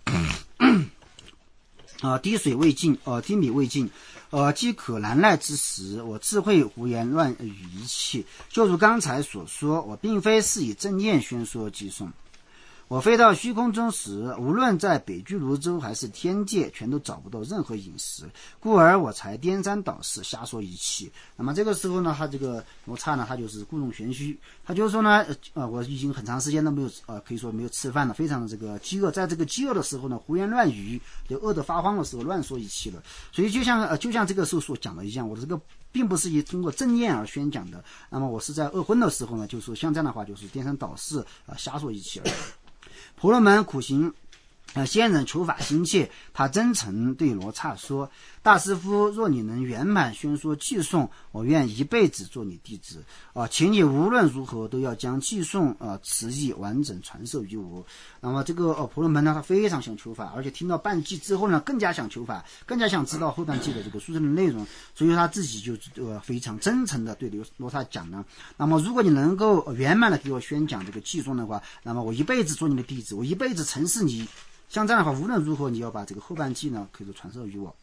滴水未进，滴米未进，饥渴难耐之时，我自会胡言乱语一气。就如刚才所说，我并非是以正念宣说偈颂。我飞到虚空中时，无论在北俱泸州还是天界，全都找不到任何饮食，故而我才颠三倒四，瞎说一气。那么这个时候呢，他这个罗刹呢，他就是故弄玄虚，他就是说呢，我已经很长时间都没有可以说没有吃饭了，非常的这个饥饿，在这个饥饿的时候呢，胡言乱语，就饿得发慌的时候乱说一气了。所以就像这个时候所讲的一样，我的这个并不是以通过正念而宣讲的，那么我是在饿昏的时候呢，就是说像这样的话，就是颠三倒四瞎说一气而已。婆罗门苦行仙人求法心切，他真诚对罗刹说：大师父，若你能圆满宣说偈颂，我愿一辈子做你弟子请你无论如何都要将偈颂词义完整传授于我。那么这个婆罗门呢，他非常想求法，而且听到半偈之后呢，更加想求法，更加想知道后半偈的这个殊胜的内容，所以他自己就非常真诚的对罗刹讲呢，那么如果你能够圆满的给我宣讲这个偈颂的话，那么我一辈子做你的弟子，我一辈子承事你。像这样的话，无论如何你要把这个后半偈呢可以说传授于我。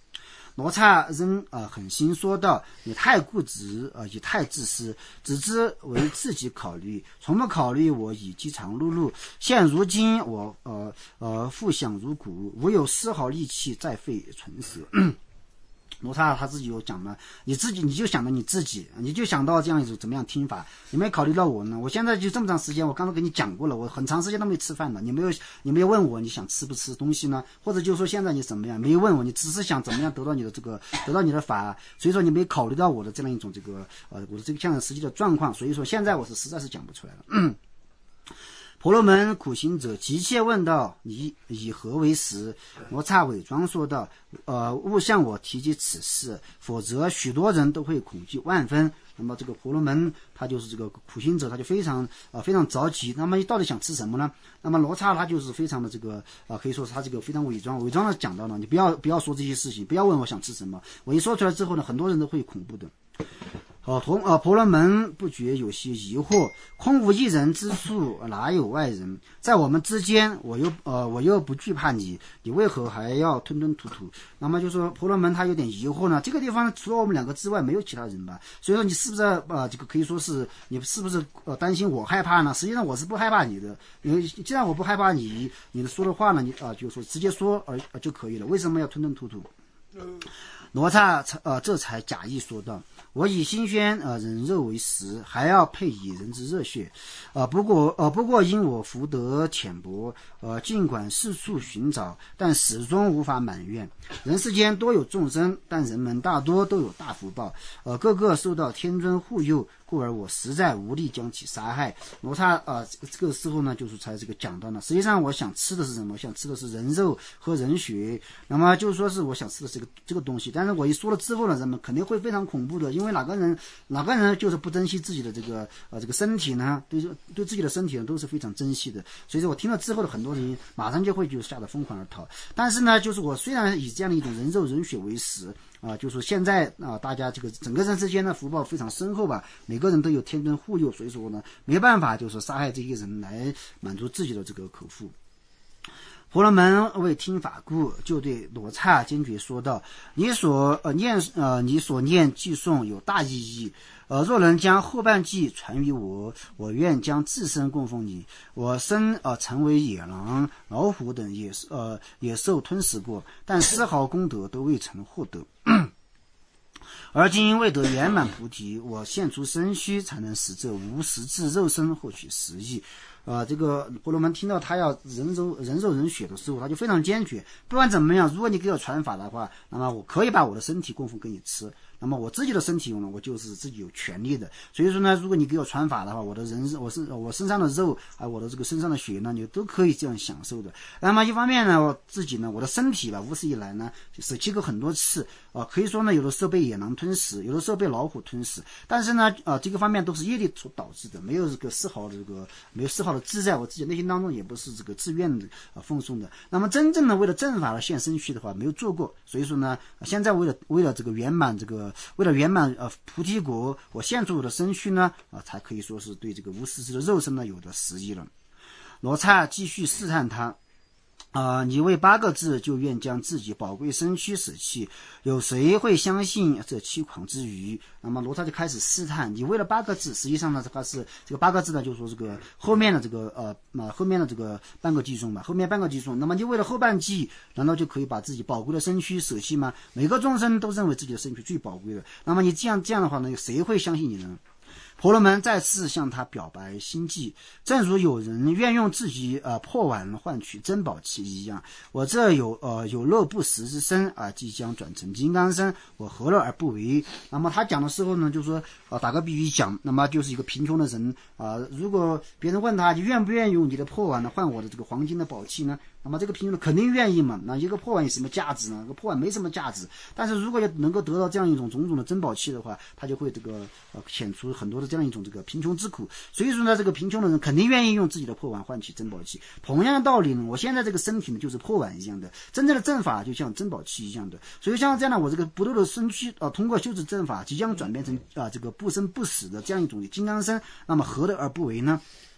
罗刹仍狠心说道：“你太固执也太自私，只知为自己考虑，从不考虑我已饥肠辘辘。现如今我负享如谷，无有丝毫力气再费唇舌。”罗刹他自己有讲了，你就想到你自己，你就想到这样一种怎么样听法，你没考虑到我呢？我现在就这么长时间，我刚才跟你讲过了，我很长时间都没吃饭了，你没有问我你想吃不吃东西呢？或者就说现在你怎么样，没有问我，你只是想怎么样得到你的法，所以说你没考虑到我的这样一种我的这个现在实际的状况，所以说现在我是实在是讲不出来了。婆罗门苦行者急切问道：“你以何为实？”罗刹伪装说道：“勿向我提及此事，否则许多人都会恐惧万分。”那么这个婆罗门他就是这个苦行者，他就非常着急。那么你到底想吃什么呢？那么罗刹他就是非常的可以说是他这个非常伪装的讲到了，你不要说这些事情，不要问我想吃什么。我一说出来之后呢，很多人都会恐怖的。婆罗门不觉有些疑惑，空无一人之处，哪有外人？在我们之间，我又不惧怕你，你为何还要吞吞吐吐？那么就说婆罗门他有点疑惑呢，这个地方除了我们两个之外没有其他人吧？所以说你是不是这个可以说是你是不是担心我害怕呢？实际上我是不害怕你的，因为既然我不害怕你说的话呢，你就说直接说就可以了，为什么要吞吞吐吐？罗刹这才假意说道：“我以新鲜人肉为食，还要配以人之热血。不过因我福德浅薄，尽管四处寻找，但始终无法满愿。人世间多有众生，但人们大多都有大福报，个个受到天尊护佑，故而我实在无力将其杀害。”罗刹这个时候呢，就是才这个讲到呢，实际上我想吃的是什么？我想吃的是人肉和人血。那么就是说是我想吃的这个东西，但是我一说了之后呢，人们肯定会非常恐怖的，因为哪个人就是不珍惜自己的这个身体呢？对自己的身体呢都是非常珍惜的。所以说我听了之后的很多人马上就会吓得疯狂而逃。但是呢，就是我虽然以这样的一种人肉人血为食就是现在大家这个整个人之间的福报非常深厚吧，每个人都有天尊护佑，所以说呢没办法就是杀害这些人来满足自己的这个口腹。婆罗门为听法故，就对罗刹坚决说道：“你所念偈颂有大意义，若能将后半偈传于我，我愿将自身供奉你。我身曾为野狼、老虎等野兽吞噬过，但丝毫功德都未曾获得。而今为得圆满菩提，我现出身躯，才能使这无实质肉身获取实益。”这个婆罗门听到他要人肉人血的时候，他就非常坚决。不管怎么样，如果你给我传法的话，那么我可以把我的身体供奉给你吃。那么我自己的身体用了，我就是自己有权利的。所以说呢，如果你给我传法的话，我身上的肉我的这个身上的血呢，你都可以这样享受的。那么一方面呢，我自己呢，我的身体吧，无始以来呢，舍弃过很多次可以说呢，有的时候被野狼吞噬，有的时候被老虎吞噬。但是呢，这个方面都是业力所导致的，没有丝毫的自在，我自己内心当中也不是这个自愿的奉送的。那么真正的为了正法而献身躯的话，没有做过。所以说呢，现在为了这个圆满菩提果，我献出我的身躯呢才可以说是对这个无实质的肉身呢有的实益了。罗刹继续试探他。你为8个字就愿将自己宝贵身躯舍弃，有谁会相信这欺狂之语？那么罗刹就开始试探，你为了8个字，实际上呢，它是这个8个字呢，就是说这个后面的这个后面的这个半个偈颂吧，后面半个偈颂，那么你为了后半偈，难道就可以把自己宝贵的身躯舍弃吗？每个众生都认为自己的身躯最宝贵的，那么你这样的话呢，谁会相信你呢？婆罗门再次向他表白心迹，正如有人愿用自己破碗换取珍宝器一样，我这有肉不食之身即将转成金刚身，我何乐而不为？那么他讲的时候呢，就是说打个比喻讲，那么就是一个贫穷的人如果别人问他你愿不愿意用你的破碗呢换我的这个黄金的宝器呢？那么这个贫穷的肯定愿意嘛，那一个破碗有什么价值呢？这个破碗没什么价值，但是如果能够得到这样一种种种的珍宝器的话，他就会这个显出很多的这样一种这个贫穷之苦。所以说呢，这个贫穷的人肯定愿意用自己的破碗换取珍宝器。同样的道理呢，我现在这个身体呢就是破碗一样的，真正的正法就像珍宝器一样的。所以像这样的我这个不动的身躯通过修持正法即将转变成这个不生不死的这样一种金刚身，那么何乐而不为呢？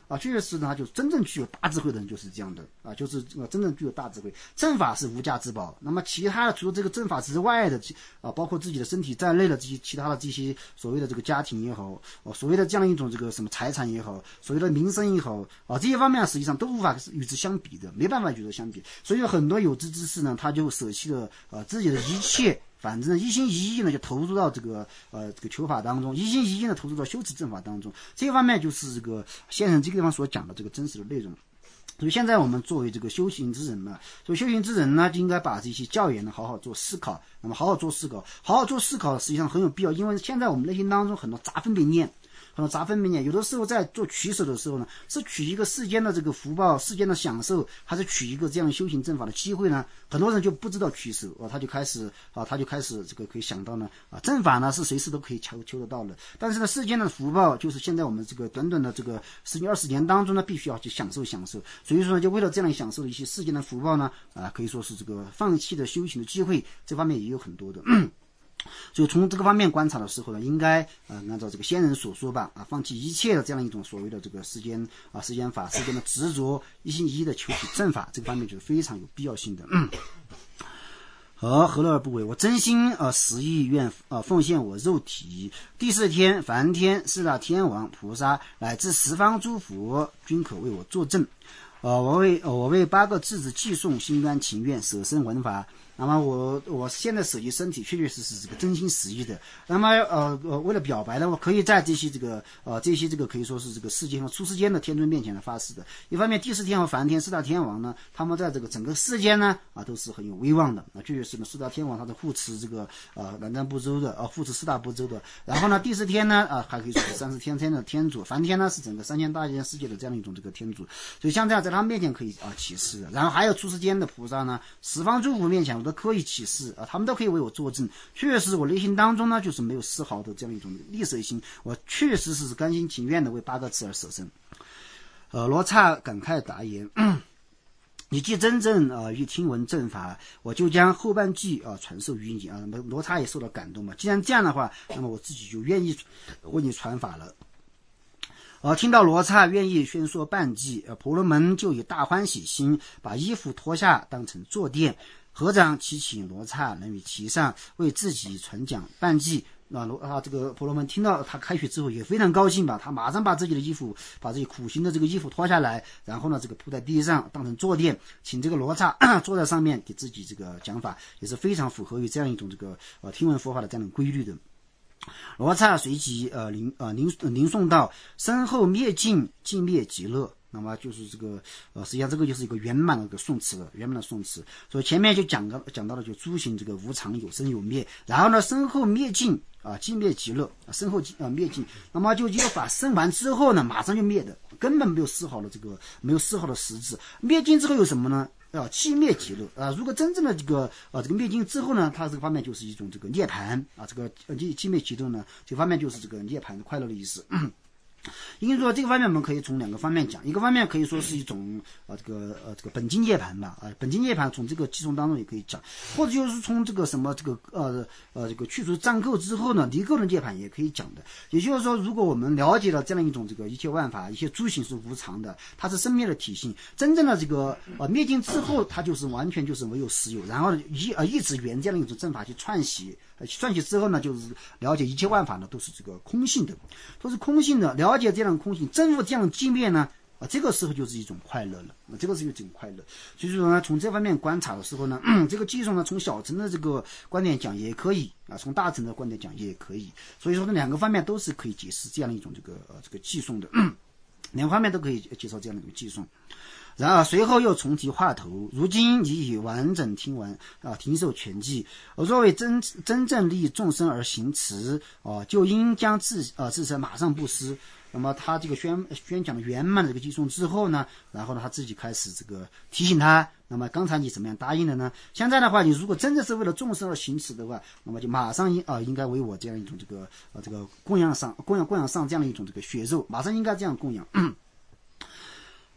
确实呢，就真正具有大智慧的人就是这样的就是真正具有大智慧。正法是无价之宝，那么其他的除了这个正法之外的包括自己的身体在内的这些其他的这些所谓的这个家庭也好所谓的这样一种这个什么财产也好，所谓的名声也好这些方面实际上都无法与之相比的，没办法与之相比。所以说很多有志之士呢，他就舍弃了自己的一切，反正一心一意呢就投入到这个求法当中，一心一意的投入到修持正法当中。这方面就是这个先生这个地方所讲的这个真实的内容。所以现在我们作为这个修行之人嘛，所以修行之人呢，就应该把这些教言呢好好做思考。那么好好做思考，实际上很有必要，因为现在我们内心当中很多杂分别念。有的时候在做取舍的时候呢，是取一个世间的这个福报、世间的享受，还是取一个这样修行正法的机会呢？很多人就不知道取舍他就开始这个可以想到呢正法呢是随时都可以求得到的，但是呢世间的福报就是现在我们这个短短的这个10年20年当中呢，必须要去享受。所以说呢，就为了这样享受的一些世间的福报呢可以说是这个放弃的修行的机会，这方面也有很多的。所以从这个方面观察的时候呢，应该按照这个先人所说吧放弃一切的这样一种所谓的这个世间法、世间的执着，一心一意的求取正法，这个方面就是非常有必要性的。何乐而不为？我真心实意愿奉献我肉体。第4天，梵天、四大天王、菩萨乃至十方诸佛均可为我作证。我为8个字子寄送，心甘情愿，舍身闻法。那么我现在舍弃身体，确确实实是这个真心实意的。那么为了表白呢，我可以在这些可以说是这个世间和出世间的天尊面前来发誓的。一方面，第4天和梵天、四大天王呢，他们在这个整个世间呢都是很有威望的确确实呢，四大天王他是护持这个南瞻部洲的护持4大部洲的。然后呢，第4天呢还可以说是30天的天主，梵天呢是整个3000大千世界的这样一种这个天主。所以像这样在他面前可以起誓的。然后还有出世间的菩萨呢，十方诸佛面前我都可以起誓他们都可以为我作证。确实我内心当中呢就是没有丝毫的这样一种利舍心，我确实是甘心情愿的为8个字而舍身。罗刹感慨答言你既真正欲听闻正法，我就将后半句传授于你罗刹也受到感动嘛，既然这样的话，那么我自己就愿意为你传法了。听到罗刹愿意宣说半偈，婆罗门就以大欢喜心把衣服脱下当成坐垫，合掌祈请罗刹能于其上为自己传讲半偈。这个婆罗门听到他开学之后也非常高兴吧，他马上把自己的衣服，把自己苦行的这个衣服脱下来，然后呢这个铺在地上当成坐垫，请这个罗刹坐在上面给自己这个讲法，也是非常符合于这样一种这个听闻佛法的这样的规律的。罗刹随即吟诵到身后灭尽，尽灭极乐。那么就是这个实际上这个就是一个圆满的一个宋词了，圆满的宋词。所以前面就讲到了就诸行这个无常，有生有灭，然后呢身后灭尽尽灭极乐，身后灭尽，那么就一个法生完之后呢马上就灭的，根本没有丝毫的实质。灭尽之后有什么呢？寂灭极乐如果真正的这个灭尽之后呢，它这个方面就是一种这个涅槃这个寂灭极乐呢，这方面就是这个涅槃的快乐的意思。因为说这个方面我们可以从2个方面讲，一个方面可以说是一种这个本经涅槃吧本经涅槃从这个偈颂当中也可以讲，或者就是从这个什么这个去除障垢之后呢离垢的涅槃也可以讲的。也就是说，如果我们了解了这样一种这个一切万法一切诸行是无常的，它是生灭的体性，真正的这个灭尽之后，它就是完全就是没有实有，然后一直缘这样一种正法去串习之后呢，就是了解一切万法呢都是这个空性的，了解这样的空性，征服这样的寂灭呢这个时候就是一种快乐了，这个是一种快乐。所以说呢，从这方面观察的时候呢这个偈颂呢从小乘的这个观点讲也可以从大乘的观点讲也可以。所以说这2个方面都是可以解释这样一种这个偈颂的2个方面都可以介绍这样的一个偈颂。然而随后又重提话头，如今你已完整听完听受全偈，若为真正利益众生而行持就应将自身马上布施。那么他这个宣讲的圆满的这个偈颂之后呢，然后呢他自己开始这个提醒他，那么刚才你怎么样答应的呢？现在的话，你如果真的是为了众生而行持的话，那么就马上应该为我这样一种这个供养上这样的一种这个血肉，马上应该这样供养。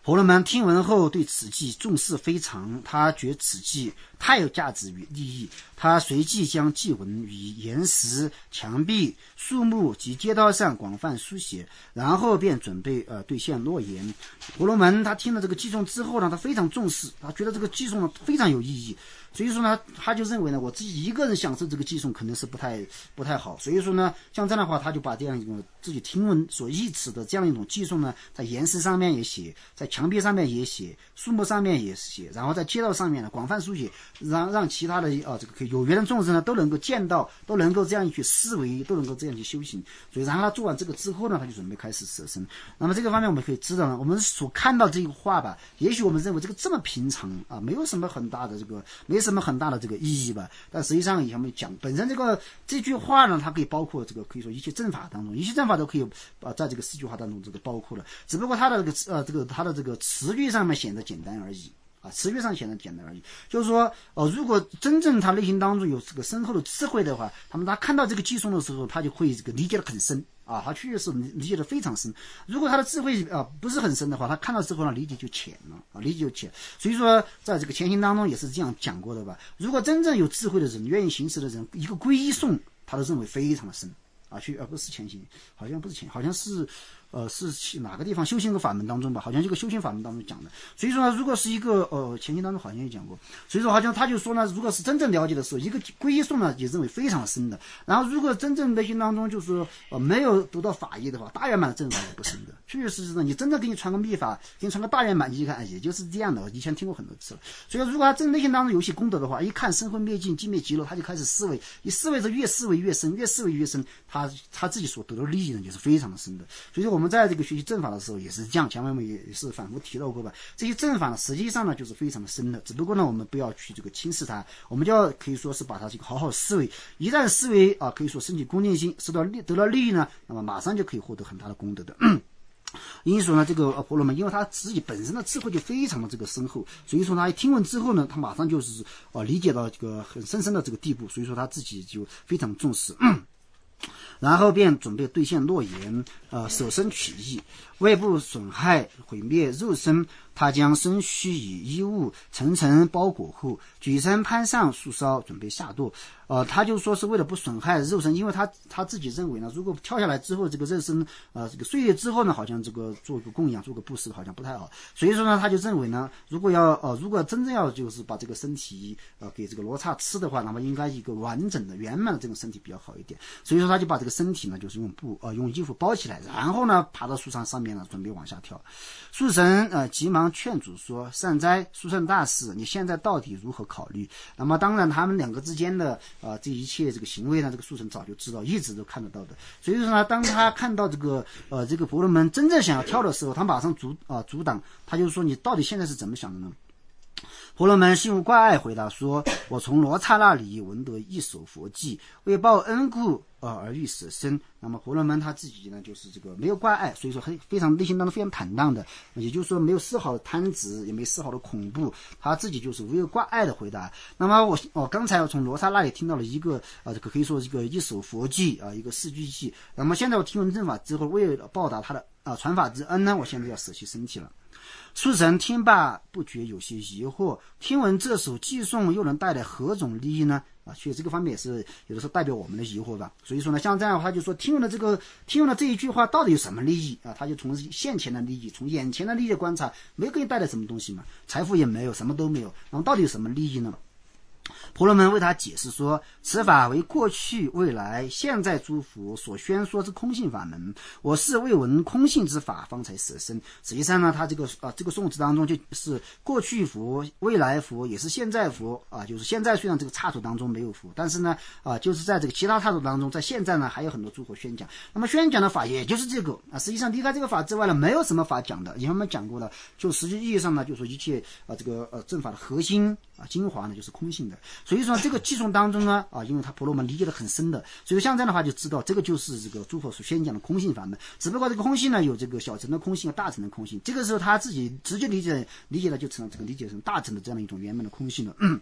婆罗门听闻后对此计重视非常，他觉此计太有价值与利益，他随即将祭文于岩石、墙壁、树木及街道上广泛书写，然后便准备兑现诺言。婆罗门他听了这个寄送之后呢，他非常重视，他觉得这个寄送呢非常有意义，所以说呢，他就认为呢，我自己一个人享受这个寄送可能是不太好，所以说呢，像这样的话，他就把这样一个自己听闻所译持的这样一种寄送呢，在岩石上面也写，在墙壁上面也写，树木上面也写，然后在街道上面呢广泛书写，让其他的这个有缘的众生呢都能够见到，都能够这样去思维，都能够这样去修行。所以然后他做完这个之后呢，他就准备开始舍身。那么这个方面我们可以知道呢，我们所看到这个话吧，也许我们认为这个这么平常啊，没有什么很大的这个意义吧，但实际上以前我们讲，本身这句话呢，它可以包括这个可以说一切正法当中，一切正法都可以在这个4句话当中这个包括了，只不过它的它的这个词句上面显得简单而已。词句上显得简单而已，就是说，如果真正他内心当中有这个深厚的智慧的话，他看到这个寄送的时候，他就会这个理解得很深啊，他确实是理解得非常深。如果他的智慧不是很深的话，他看到之后呢，理解就浅了理解就浅。所以说，在这个前行当中也是这样讲过的吧。如果真正有智慧的人，愿意行持的人，一个皈依颂，他都认为非常的深不是前行，好像不是前，好像是。是哪个地方修行的法门当中吧？好像这个修行法门当中讲的。所以说呢，如果是一个前行当中好像也讲过。所以说好像他就说呢，如果是真正了解的时候，一个皈依颂呢也认为非常深的。然后如果真正内心当中就是没有得到法业的话，大圆满的正法也不深的。确确实实的，你真的给你传个密法，给你传个大圆满，你一看也就是这样的。以前听过很多次了。所以如果他真内心当中有些功德的话，一看生昏灭尽、寂灭极乐，他就开始思维，一思维着越思维越深，越思维越深，他自己所得的利益呢就是非常的深的。所以说我们在这个学习正法的时候也是这样，前面我们也是反复提到过吧。这些正法呢，实际上呢就是非常的深的，只不过呢我们不要去这个轻视它，我们就要可以说是把它这个好好思维。一旦思维可以说升起恭敬心，得到利益呢，那么马上就可以获得很大的功德的。因此呢，这个婆罗门，因为他自己本身的智慧就非常的这个深厚，所以说他一听闻之后呢，他马上就是理解到这个很深的这个地步，所以说他自己就非常重视。然后便准备兑现诺言，舍身取义，为不损害毁灭肉身，他将身躯以衣物层层包裹后，举身攀上树梢，准备下堕。他就说是为了不损害肉身，因为他自己认为呢，如果跳下来之后，这个肉身这个岁月之后呢，好像这个做个供养、做个布施好像不太好，所以说呢，他就认为呢，如果真正要就是把这个身体给这个罗刹吃的话，那么应该一个完整的、圆满的这种身体比较好一点。所以说他就把这个身体呢，就是用衣服包起来，然后呢爬到树上面呢，准备往下跳。树神急忙劝阻说：“善哉，殊胜大师，你现在到底如何考虑？”那么当然，他们两个之间的这一切这个行为呢，这个树神早就知道，一直都看得到的。所以说呢，当他看到这个婆罗门真正想要跳的时候，他马上阻挡，他就说：“你到底现在是怎么想的呢？”婆罗门心无挂碍回答说：“我从罗刹那里闻得一首佛偈，为报恩故而欲舍身。”那么婆罗门他自己呢，就是这个没有挂碍，所以说非常内心当中非常坦荡的，也就是说没有丝毫的贪执，也没丝毫的恐怖，他自己就是没有挂碍的回答。那么我刚才从罗刹那里听到了一个这个可以说是一首佛偈一个4句偈。那么现在我听闻正法之后，为了报答他的传法之恩呢，我现在要舍弃身体了。树神听罢不觉有些疑惑，听闻这首偈颂又能带来何种利益呢？所以这个方面也是有的时候代表我们的疑惑吧。所以说呢，像这样的话，就说听闻了这一句话到底有什么利益他就从现前的利益，从眼前的利益观察，没给你带来什么东西嘛，财富也没有，什么都没有，然后到底有什么利益呢？婆罗门为他解释说：“此法为过去、未来、现在诸佛所宣说之空性法门，我是未闻空性之法，方才舍身。”实际上呢，他这个颂词当中就是过去佛、未来佛，也是现在佛就是现在虽然这个刹土当中没有佛，但是呢就是在这个其他刹土当中，在现在呢还有很多诸佛宣讲。那么宣讲的法也就是这个实际上离开这个法之外呢，没有什么法讲的。以前我们讲过了，就实际意义上呢，就说一切这个正法的核心精华呢就是空性的。所以说这个偈颂当中呢因为他婆罗门理解的很深的，所以像这样的话就知道这个就是这个诸佛所宣讲的空性法门。只不过这个空性呢有这个小乘的空性和大乘的空性，这个时候他自己直接理解了就成了这个理解成大乘的这样的一种圆满的空性了。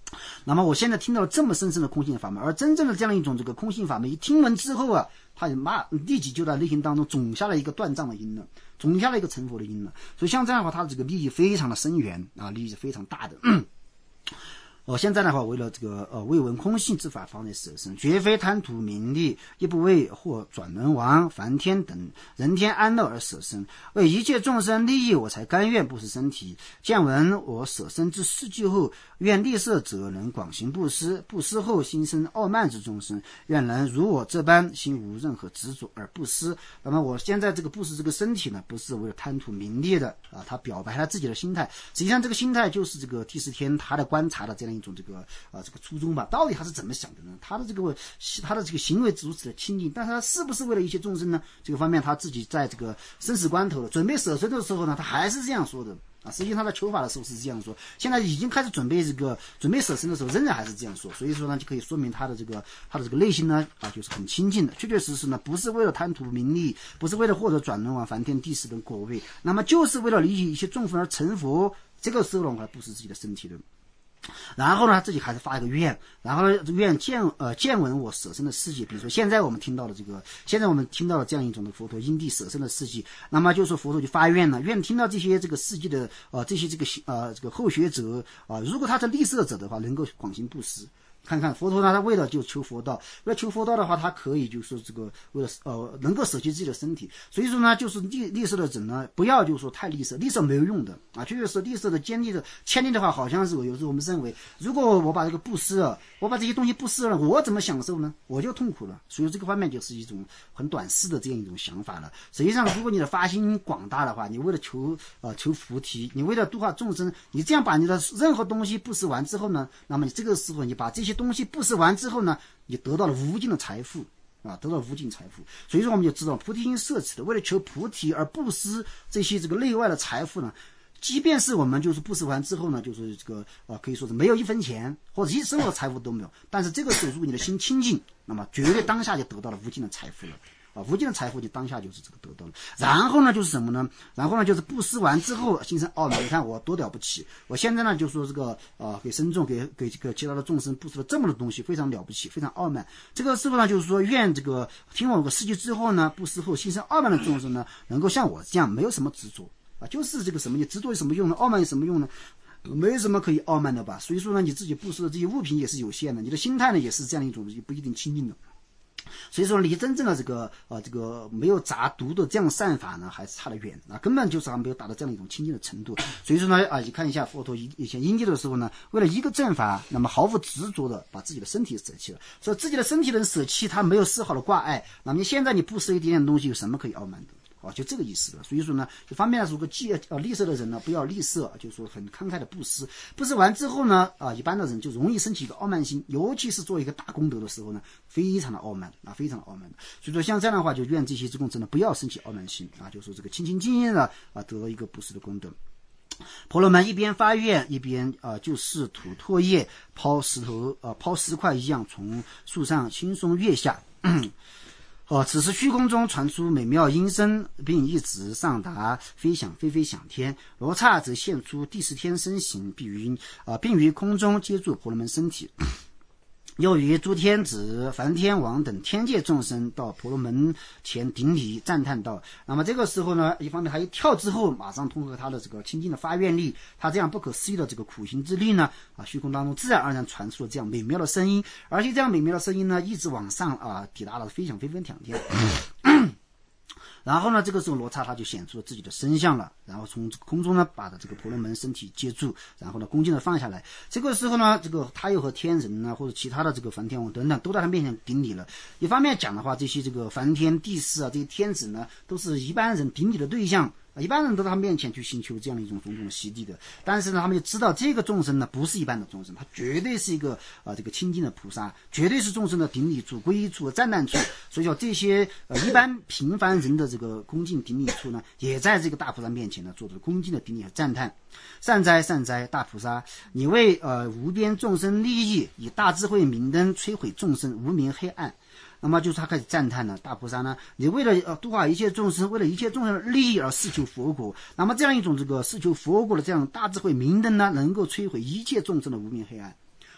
那么我现在听到了这么深深的空性法门，而真正的这样一种这个空性法门，一听闻之后啊，他立即就在内心当中种下了一个断障的因了，种下了一个成佛的因了。所以像这样的话，他的这个利益非常的深远啊，利益是非常大的。现在的话，为了这个为闻空性之法方内舍身，绝非贪图名利，亦不为或转轮王、梵天等人天安乐而舍身，为一切众生利益，我才甘愿布施身体。见闻我舍身之事迹后，愿利舍者能广行布施，布施后心生傲慢之众生，愿能如我这般心无任何执着而布施。那么我现在这个布施这个身体呢，不是为了贪图名利的啊，他表白他自己的心态，实际上这个心态就是这个第十天他的观察的这样一种这个初衷吧。到底他是怎么想的呢？他的这个行为如此的清净，但他是不是为了一切众生呢？这个方面他自己在这个生死关头了，准备舍身的时候呢，他还是这样说的啊。实际上他在求法的时候是这样说，现在已经开始准备舍身的时候，仍然还是这样说。所以说呢，就可以说明他的这个内心呢就是很清净的，确确实实呢，不是为了贪图名利，不是为了获得转轮王、梵天、地势等果位，那么就是为了利益一些众生而成佛。这个时候呢，不是自己的身体的。然后呢，自己还是发一个愿，然后愿见闻我舍身的事迹。比如说现在我们听到了这样一种的佛陀因地舍身的事迹，那么就是说佛陀就发愿了，愿听到这些这个事迹的这个后学者如果他是利舍者的话，能够广行布施。看看佛陀呢，他为了就求佛道，为了求佛道的话，他可以就是说这个为了能够舍弃自己的身体，所以说呢，就是利舍的人呢，不要就是说太利舍，利舍没有用的啊。确实是利舍的坚定的话，好像是有时候我们认为，如果我把这个布施了，我把这些东西布施了，我怎么享受呢？我就痛苦了。所以这个方面就是一种很短视的这样一种想法了。实际上，如果你的发心广大的话，你为了求菩提，你为了度化众生，你这样把你的任何东西布施完之后呢，那么你这个时候你把这些东西布施完之后呢，你得到了无尽的财富啊，得到了无尽财富。所以说我们就知道菩提心摄持的，为了求菩提而布施这些这个内外的财富呢，即便是我们就是布施完之后呢，就是这个可以说是没有一分钱或者一生活财富都没有，但是这个时候如果你的心清净，那么绝对当下就得到了无尽的财富了。无尽的财富就当下就是这个得到了。然后呢就是什么呢？然后呢就是布施完之后心生傲慢，你看我多了不起，我现在呢就说这个给僧众给这个其他的众生布施了这么多东西，非常了不起，非常傲慢。这个时候呢就是说愿这个听我个事迹之后呢，布施后心生傲慢的众生呢，能够像我这样没有什么执着啊，就是这个什么，你执着有什么用呢？傲慢有什么用呢？没有什么可以傲慢的吧。所以说呢，你自己布施的这些物品也是有限的，你的心态呢也是这样一种不一定清净的。所以说离真正的这个没有杂毒的这样善法呢，还是差得远啊，根本就是还没有达到这样一种清净的程度。所以说呢你看一下佛陀以前因地的时候呢，为了一个正法，那么毫无执着的把自己的身体舍弃了。所以自己的身体的舍弃，他没有丝毫的挂碍。那么你现在你布施一点点东西，有什么可以傲慢的？就这个意思了。所以说呢，一方面呢，如果利舍的人呢，不要利舍，就是说很慷慨的布施。布施完之后呢，一般的人就容易升起一个傲慢心，尤其是做一个大功德的时候呢，非常的傲慢啊，非常的傲慢。所以说像这样的话，就愿这些众生呢不要升起傲慢心啊，就是说这个清清净净的得到一个布施的功德。婆罗门一边发愿，一边就是吐唾液，抛石块一样从树上轻松跃下。此时虚空中传出美妙音声，并一直上达飞翔天。罗刹则现出第十天身形，并于空中接住婆罗门身体。又于诸天子、梵天王等天界众生到婆罗门前顶礼赞叹道：那么这个时候呢，一方面他一跳之后，马上通过他的这个清净的发愿力，他这样不可思议的这个苦行之力呢，虚空当中自然而然传出了这样美妙的声音，而且这样美妙的声音呢，一直往上抵达了飞翔天。然后呢，这个时候罗刹他就显出了自己的身相了，然后从空中呢把这个婆罗门身体接住，然后呢恭敬的放下来。这个时候呢，这个他又和天人呢或者其他的这个梵天王等等都在他面前顶礼了。一方面讲的话，这些这个梵天帝释这些天子呢，都是一般人顶礼的对象。一般人都在他面前去寻求这样的一种种种的洗礼的，但是呢，他们就知道这个众生呢不是一般的众生，他绝对是一个这个清净的菩萨，绝对是众生的顶礼处、皈依处、赞叹处。所以说这些一般平凡人的这个恭敬顶礼处呢，也在这个大菩萨面前呢做着恭敬的顶礼和赞叹。善哉善哉，大菩萨，你为无边众生利益，以大智慧明灯摧毁众生无明黑暗。那么就是他开始赞叹了，大菩萨呢，你为了度化一切众生，为了一切众生的利益而誓求佛果，那么这样一种这个誓求佛果的这样大智慧明灯呢，能够摧毁一切众生的无明黑暗。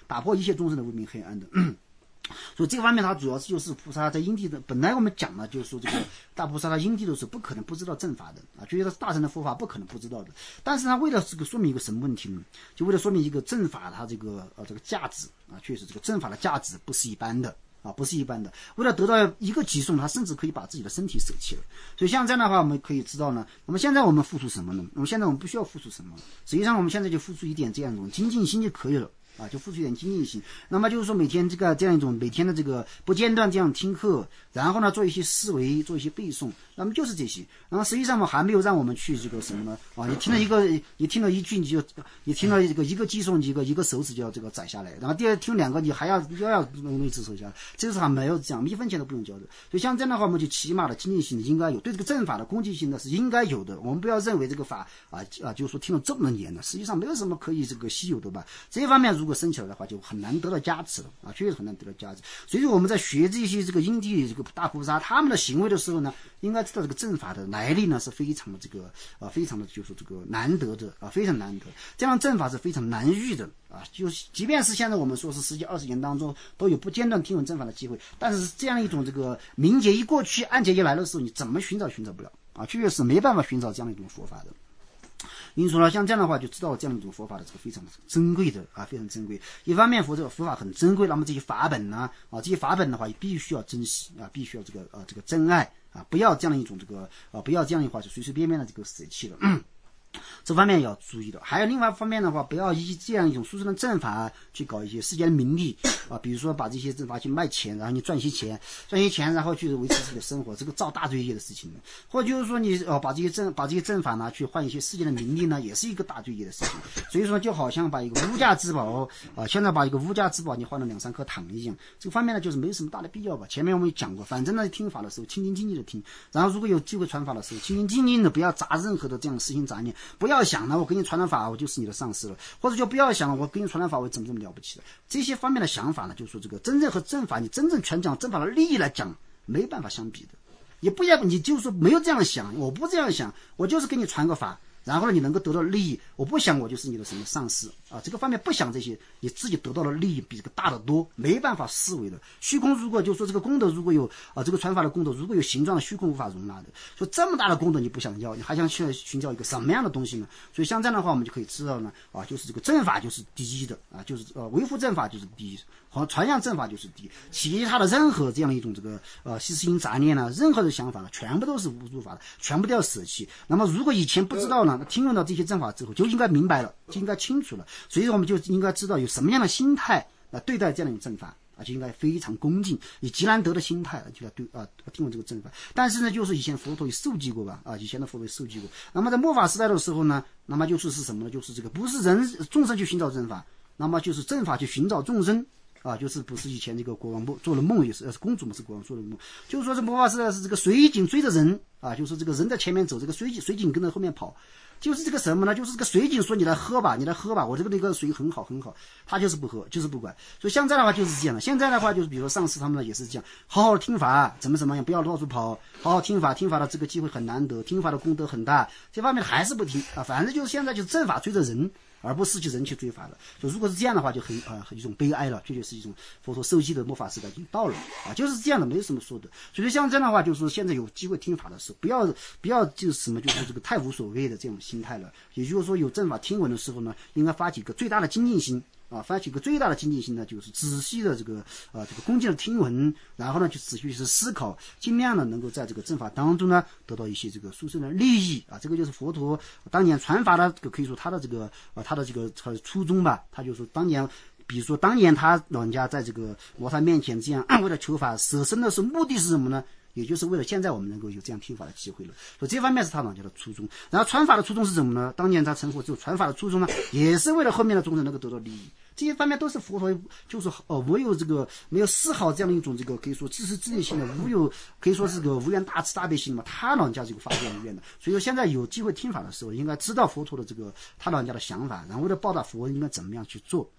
打破一切众生的无明黑暗的。所以这个方面，它主要就是菩萨在因地的。本来我们讲了，就是说这个大菩萨他因地的时候不可能不知道正法的啊，觉得大乘的佛法不可能不知道的。但是他为了这个说明一个什么问题呢？就为了说明一个正法它这个价值啊，确实这个正法的价值不是一般的。不是一般的。为了得到一个寄送，他甚至可以把自己的身体舍弃了。所以像这样的话，我们可以知道呢，那么现在我们付出什么呢？现在我们不需要付出什么，实际上我们现在就付出一点这样一种精进心就可以了。就付出一点精进心。那么就是说每天这样一种每天的这个不间断这样听课，然后呢做一些思维，做一些背诵，那么就是这些。然后实际上我还没有让我们去这个什么呢？你听了一句你听了一个寄送一个手指就要这个宰下来，然后第二听2个你还要弄一只手下来，这个是还没有这样，1分钱都不用交的。所以像这样的话，我们就起码的精进心应该有，对这个正法的攻击性呢是应该有的。我们不要认为这个法就是说听了这么多年了，实际上没有什么可以这个稀有的吧。这一方面如果升起来的话，就很难得到加持了确实很难得到加持。所以说我们在学这些这个因地这个大菩萨他们的行为的时候呢，应该知道这个正法的来历呢是非常的这个非常的就是这个难得的非常难得。这样正法是非常难遇的就是即便是现在我们说是10几20年当中都有不间断听闻正法的机会，但是这样一种这个明劫一过去暗劫一来的时候，你怎么寻找不了确实是没办法寻找这样一种佛法的。因此说呢，像这样的话就知道这样一种佛法的这个非常珍贵的非常珍贵。一方面佛法很珍贵，那么这些法本呢这些法本的话也必须要珍惜必须要这个珍爱不要这样一种这个不要这样的话就随随便便的这个舍弃了这方面要注意的。还有另外一方面的话，不要以这样一种殊胜的正法去搞一些世间的名利比如说把这些正法去卖钱，然后你赚些钱，然后去维持自己的生活，这个造大罪业的事情。或者就是说你把这些正法呢去换一些世间的名利呢，也是一个大罪业的事情。所以说就好像把一个无价之宝现在把一个无价之宝你换了2-3颗糖一样，这个方面呢就是没有什么大的必要吧。前面我们讲过，反正呢听法的时候清清静静的听，然后如果有机会传法的时候清清静静的，不要杂任何的这样私心杂念，不要想呢我给你传了法我就是你的上司了，或者就不要想了我给你传了法我怎么这么了不起了。这些方面的想法呢，就是说这个真正和正法你真正全讲正法的利益来讲没办法相比的。也不要你就是说没有这样想，我不这样想，我就是给你传个法，然后呢你能够得到利益，我不想我就是你的什么上司这个方面不想这些，你自己得到的利益比这个大得多，没办法思维的。虚空如果就说这个功德如果有这个传法的功德如果有形状的虚空无法容纳的，说这么大的功德你不想要，你还想去寻找一个什么样的东西呢？所以像这样的话我们就可以知道呢就是这个正法就是第一的就是维护正法就是第一，和传扬正法就是第一，其他的任何这样一种这个私心杂念任何的想法全部都是无助法的，全部都要舍弃。那么如果以前不知道呢，听闻到这些正法之后就应该明白了，就应该清楚了。所以说我们就应该知道有什么样的心态来对待这样的正法就应该非常恭敬，以极难得的心态就来听闻这个正法。但是呢就是以前佛陀也受记过吧以前的佛陀也受记过。那么在末法时代的时候呢，那么就是什么呢？就是这个不是众生去寻找正法，那么就是正法去寻找众生就是不是以前这个国王做了梦，也是公主嘛，是国王做了梦，就是说这末法时代是这个水井追着人就是这个人在前面走，这个水井跟在后面跑。就是这个什么呢？就是这个水井说你来喝吧，我这个那个水很好，他就是不喝，就是不管。所以现在的话就是这样的。现在的话就是比如说上司他们呢也是这样，好好听法，怎么样，不要到处跑，好好听法的这个机会很难得，听法的功德很大，这方面还是不听反正就是现在就是正法追着人，而不是去人去追法了。所以如果是这样的话就很一种悲哀了，确确是一种佛陀受记的末法时代已经到了就是这样的，没有什么说的。所以像这样的话就是说现在有机会听法的时候，不要就是什么就是这个太无所谓的这种心态了。也就是说有正法听闻的时候呢，应该发起一个最大的精进心发起一个最大的精进心呢，就是仔细的这个恭敬的听闻，然后呢就仔细去思考，尽量呢能够在这个正法当中呢得到一些这个殊胜的利益这个就是佛陀当年传法的可以说他的这个初衷吧。他就说当年比如说当年他老人家在这个摩萨面前这样为了求法舍身的时候，目的是什么呢？也就是为了现在我们能够有这样听法的机会了。所以这方面是他老人家的初衷。然后传法的初衷是什么呢？当年他成佛之后传法的初衷呢，也是为了后面的众生能够得到利益。这些方面都是佛陀就是没有这个没有丝毫这样的一种这个可以说自私自利性的，可以说是个无缘大慈大悲心嘛，他老人家这个发这样的愿的。所以说现在有机会听法的时候，应该知道佛陀的这个他老人家的想法，然后为了报答佛应该怎么样去做。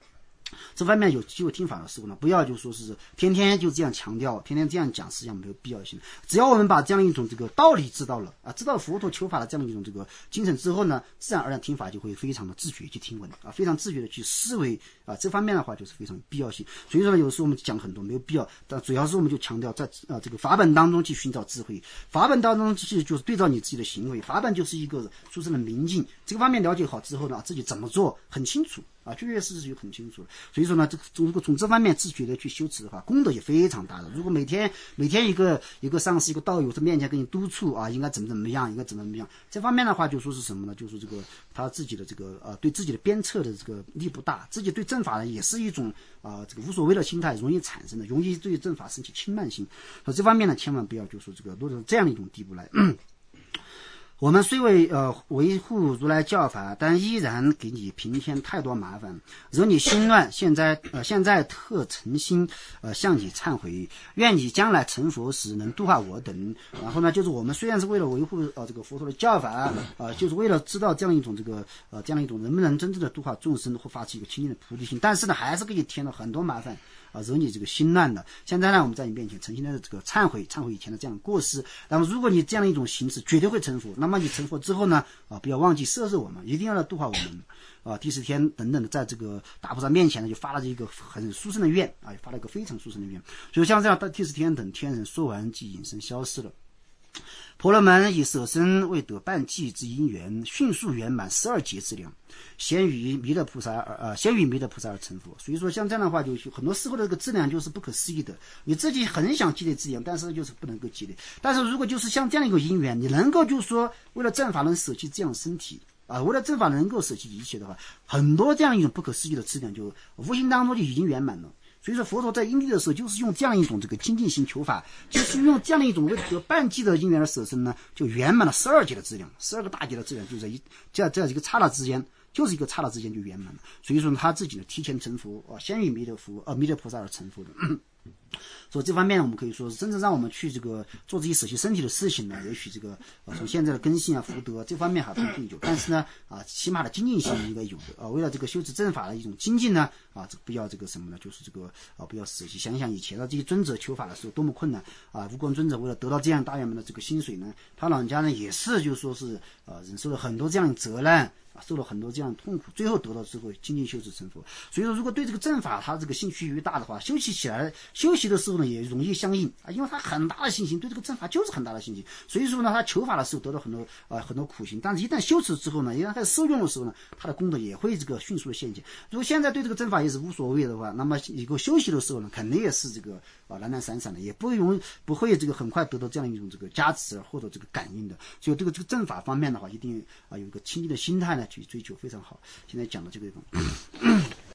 这方面有机会听法的时候呢，不要就说是天天就这样强调，天天这样讲，实际上没有必要性。只要我们把这样一种这个道理知道了啊，知道佛陀求法的这样一种这个精神之后呢，自然而然听法就会非常的自觉去听闻啊，非常自觉的去思维啊，这方面的话就是非常必要性。所以说呢，有时候我们讲很多没有必要，但主要是我们就强调在这个法本当中去寻找智慧，法本当中其实就是对照你自己的行为，法本就是一个殊胜的明镜，这个方面了解好之后呢，自己怎么做很清楚。确确实实就很清楚了。所以说呢，如果从这方面自觉的去修持的话，功德也非常大的。如果每天一个上师一个道友在面前给你督促啊，应该怎么样，应该怎么样，这方面的话就说是什么呢？就是这个他自己的这个对自己的鞭策的这个力不大，自己对正法呢也是一种这个无所谓的心态容易产生的，容易对正法升起轻慢心。所以这方面呢，千万不要就说这个落到这样的一种地步来。我们虽为维护如来教法，但依然给你平添太多麻烦，惹你心乱。现在特诚心向你忏悔，愿你将来成佛时能度化我等。然后呢，就是我们虽然是为了维护这个佛陀的教法就是为了知道这样一种这样一种能不能真正的度化众生或发起一个清净的菩提心，但是呢，还是给你添了很多麻烦。惹你这个心乱的。现在呢，我们在你面前诚心的这个忏悔以前的这样的过失。那么，如果你这样的一种形式绝对会成佛，那么你成佛之后呢，不要忘记摄受我们，一定要来度化我们。第10天等等的，在这个大菩萨面前呢，就发了一个很殊胜的愿发了一个非常殊胜的愿。所以像这样第10天等天人说完，即隐身消失了。婆罗门以舍身为得半计之因缘，迅速圆满12劫之量，先于弥勒菩萨而成佛。所以说，像这样的话，就很多时候的这个质量就是不可思议的。你自己很想积累资源，但是就是不能够积累。但是如果就是像这样一个因缘，你能够就是说为了正法能舍弃这样身体为了正法能够舍弃一切的话，很多这样一种不可思议的质量就无形当中就已经圆满了。所以说佛陀在因地的时候，就是用这样一种这个精进心求法，就是用这样的一种为得半计的因缘而舍身呢，就圆满了12劫的质量，12个大劫的质量，就在这样一个刹那之间，就是一个刹那之间就圆满了。所以说他自己呢提前成佛先于弥勒菩萨而成佛的。所以这方面我们可以说是真正让我们去这个做自己舍弃身体的事情呢，也许这个从现在的根性福德这方面还不一定有，但是呢起码的精进性应该有的为了这个修持正法的一种精进呢这个不要这个什么呢，就是这个不要舍弃。想想以前的这些尊者求法的时候多么困难无光尊者为了得到这样大圆满的这个薪水呢，他老人家呢也是就说是忍受了很多这样的责难受了很多这样的痛苦，最后得到之后精进修持成佛。所以说如果对这个正法他这个兴趣越大的话，休息的时候呢也容易相应因为他很大的信心，对这个正法就是很大的信心。所以说呢他求法的时候得到很多苦行，但是一旦修持之后呢，一旦开始受用的时候呢，他的功德也会这个迅速的现前。如果现在对这个正法也是无所谓的话，那么以后休息的时候呢，肯定也是这个懒懒散散的，也不会这个很快得到这样一种这个加持或者这个感应的。所以这个正法方面的话，一定有一个清净的心态呢去追求非常好。现在讲的这个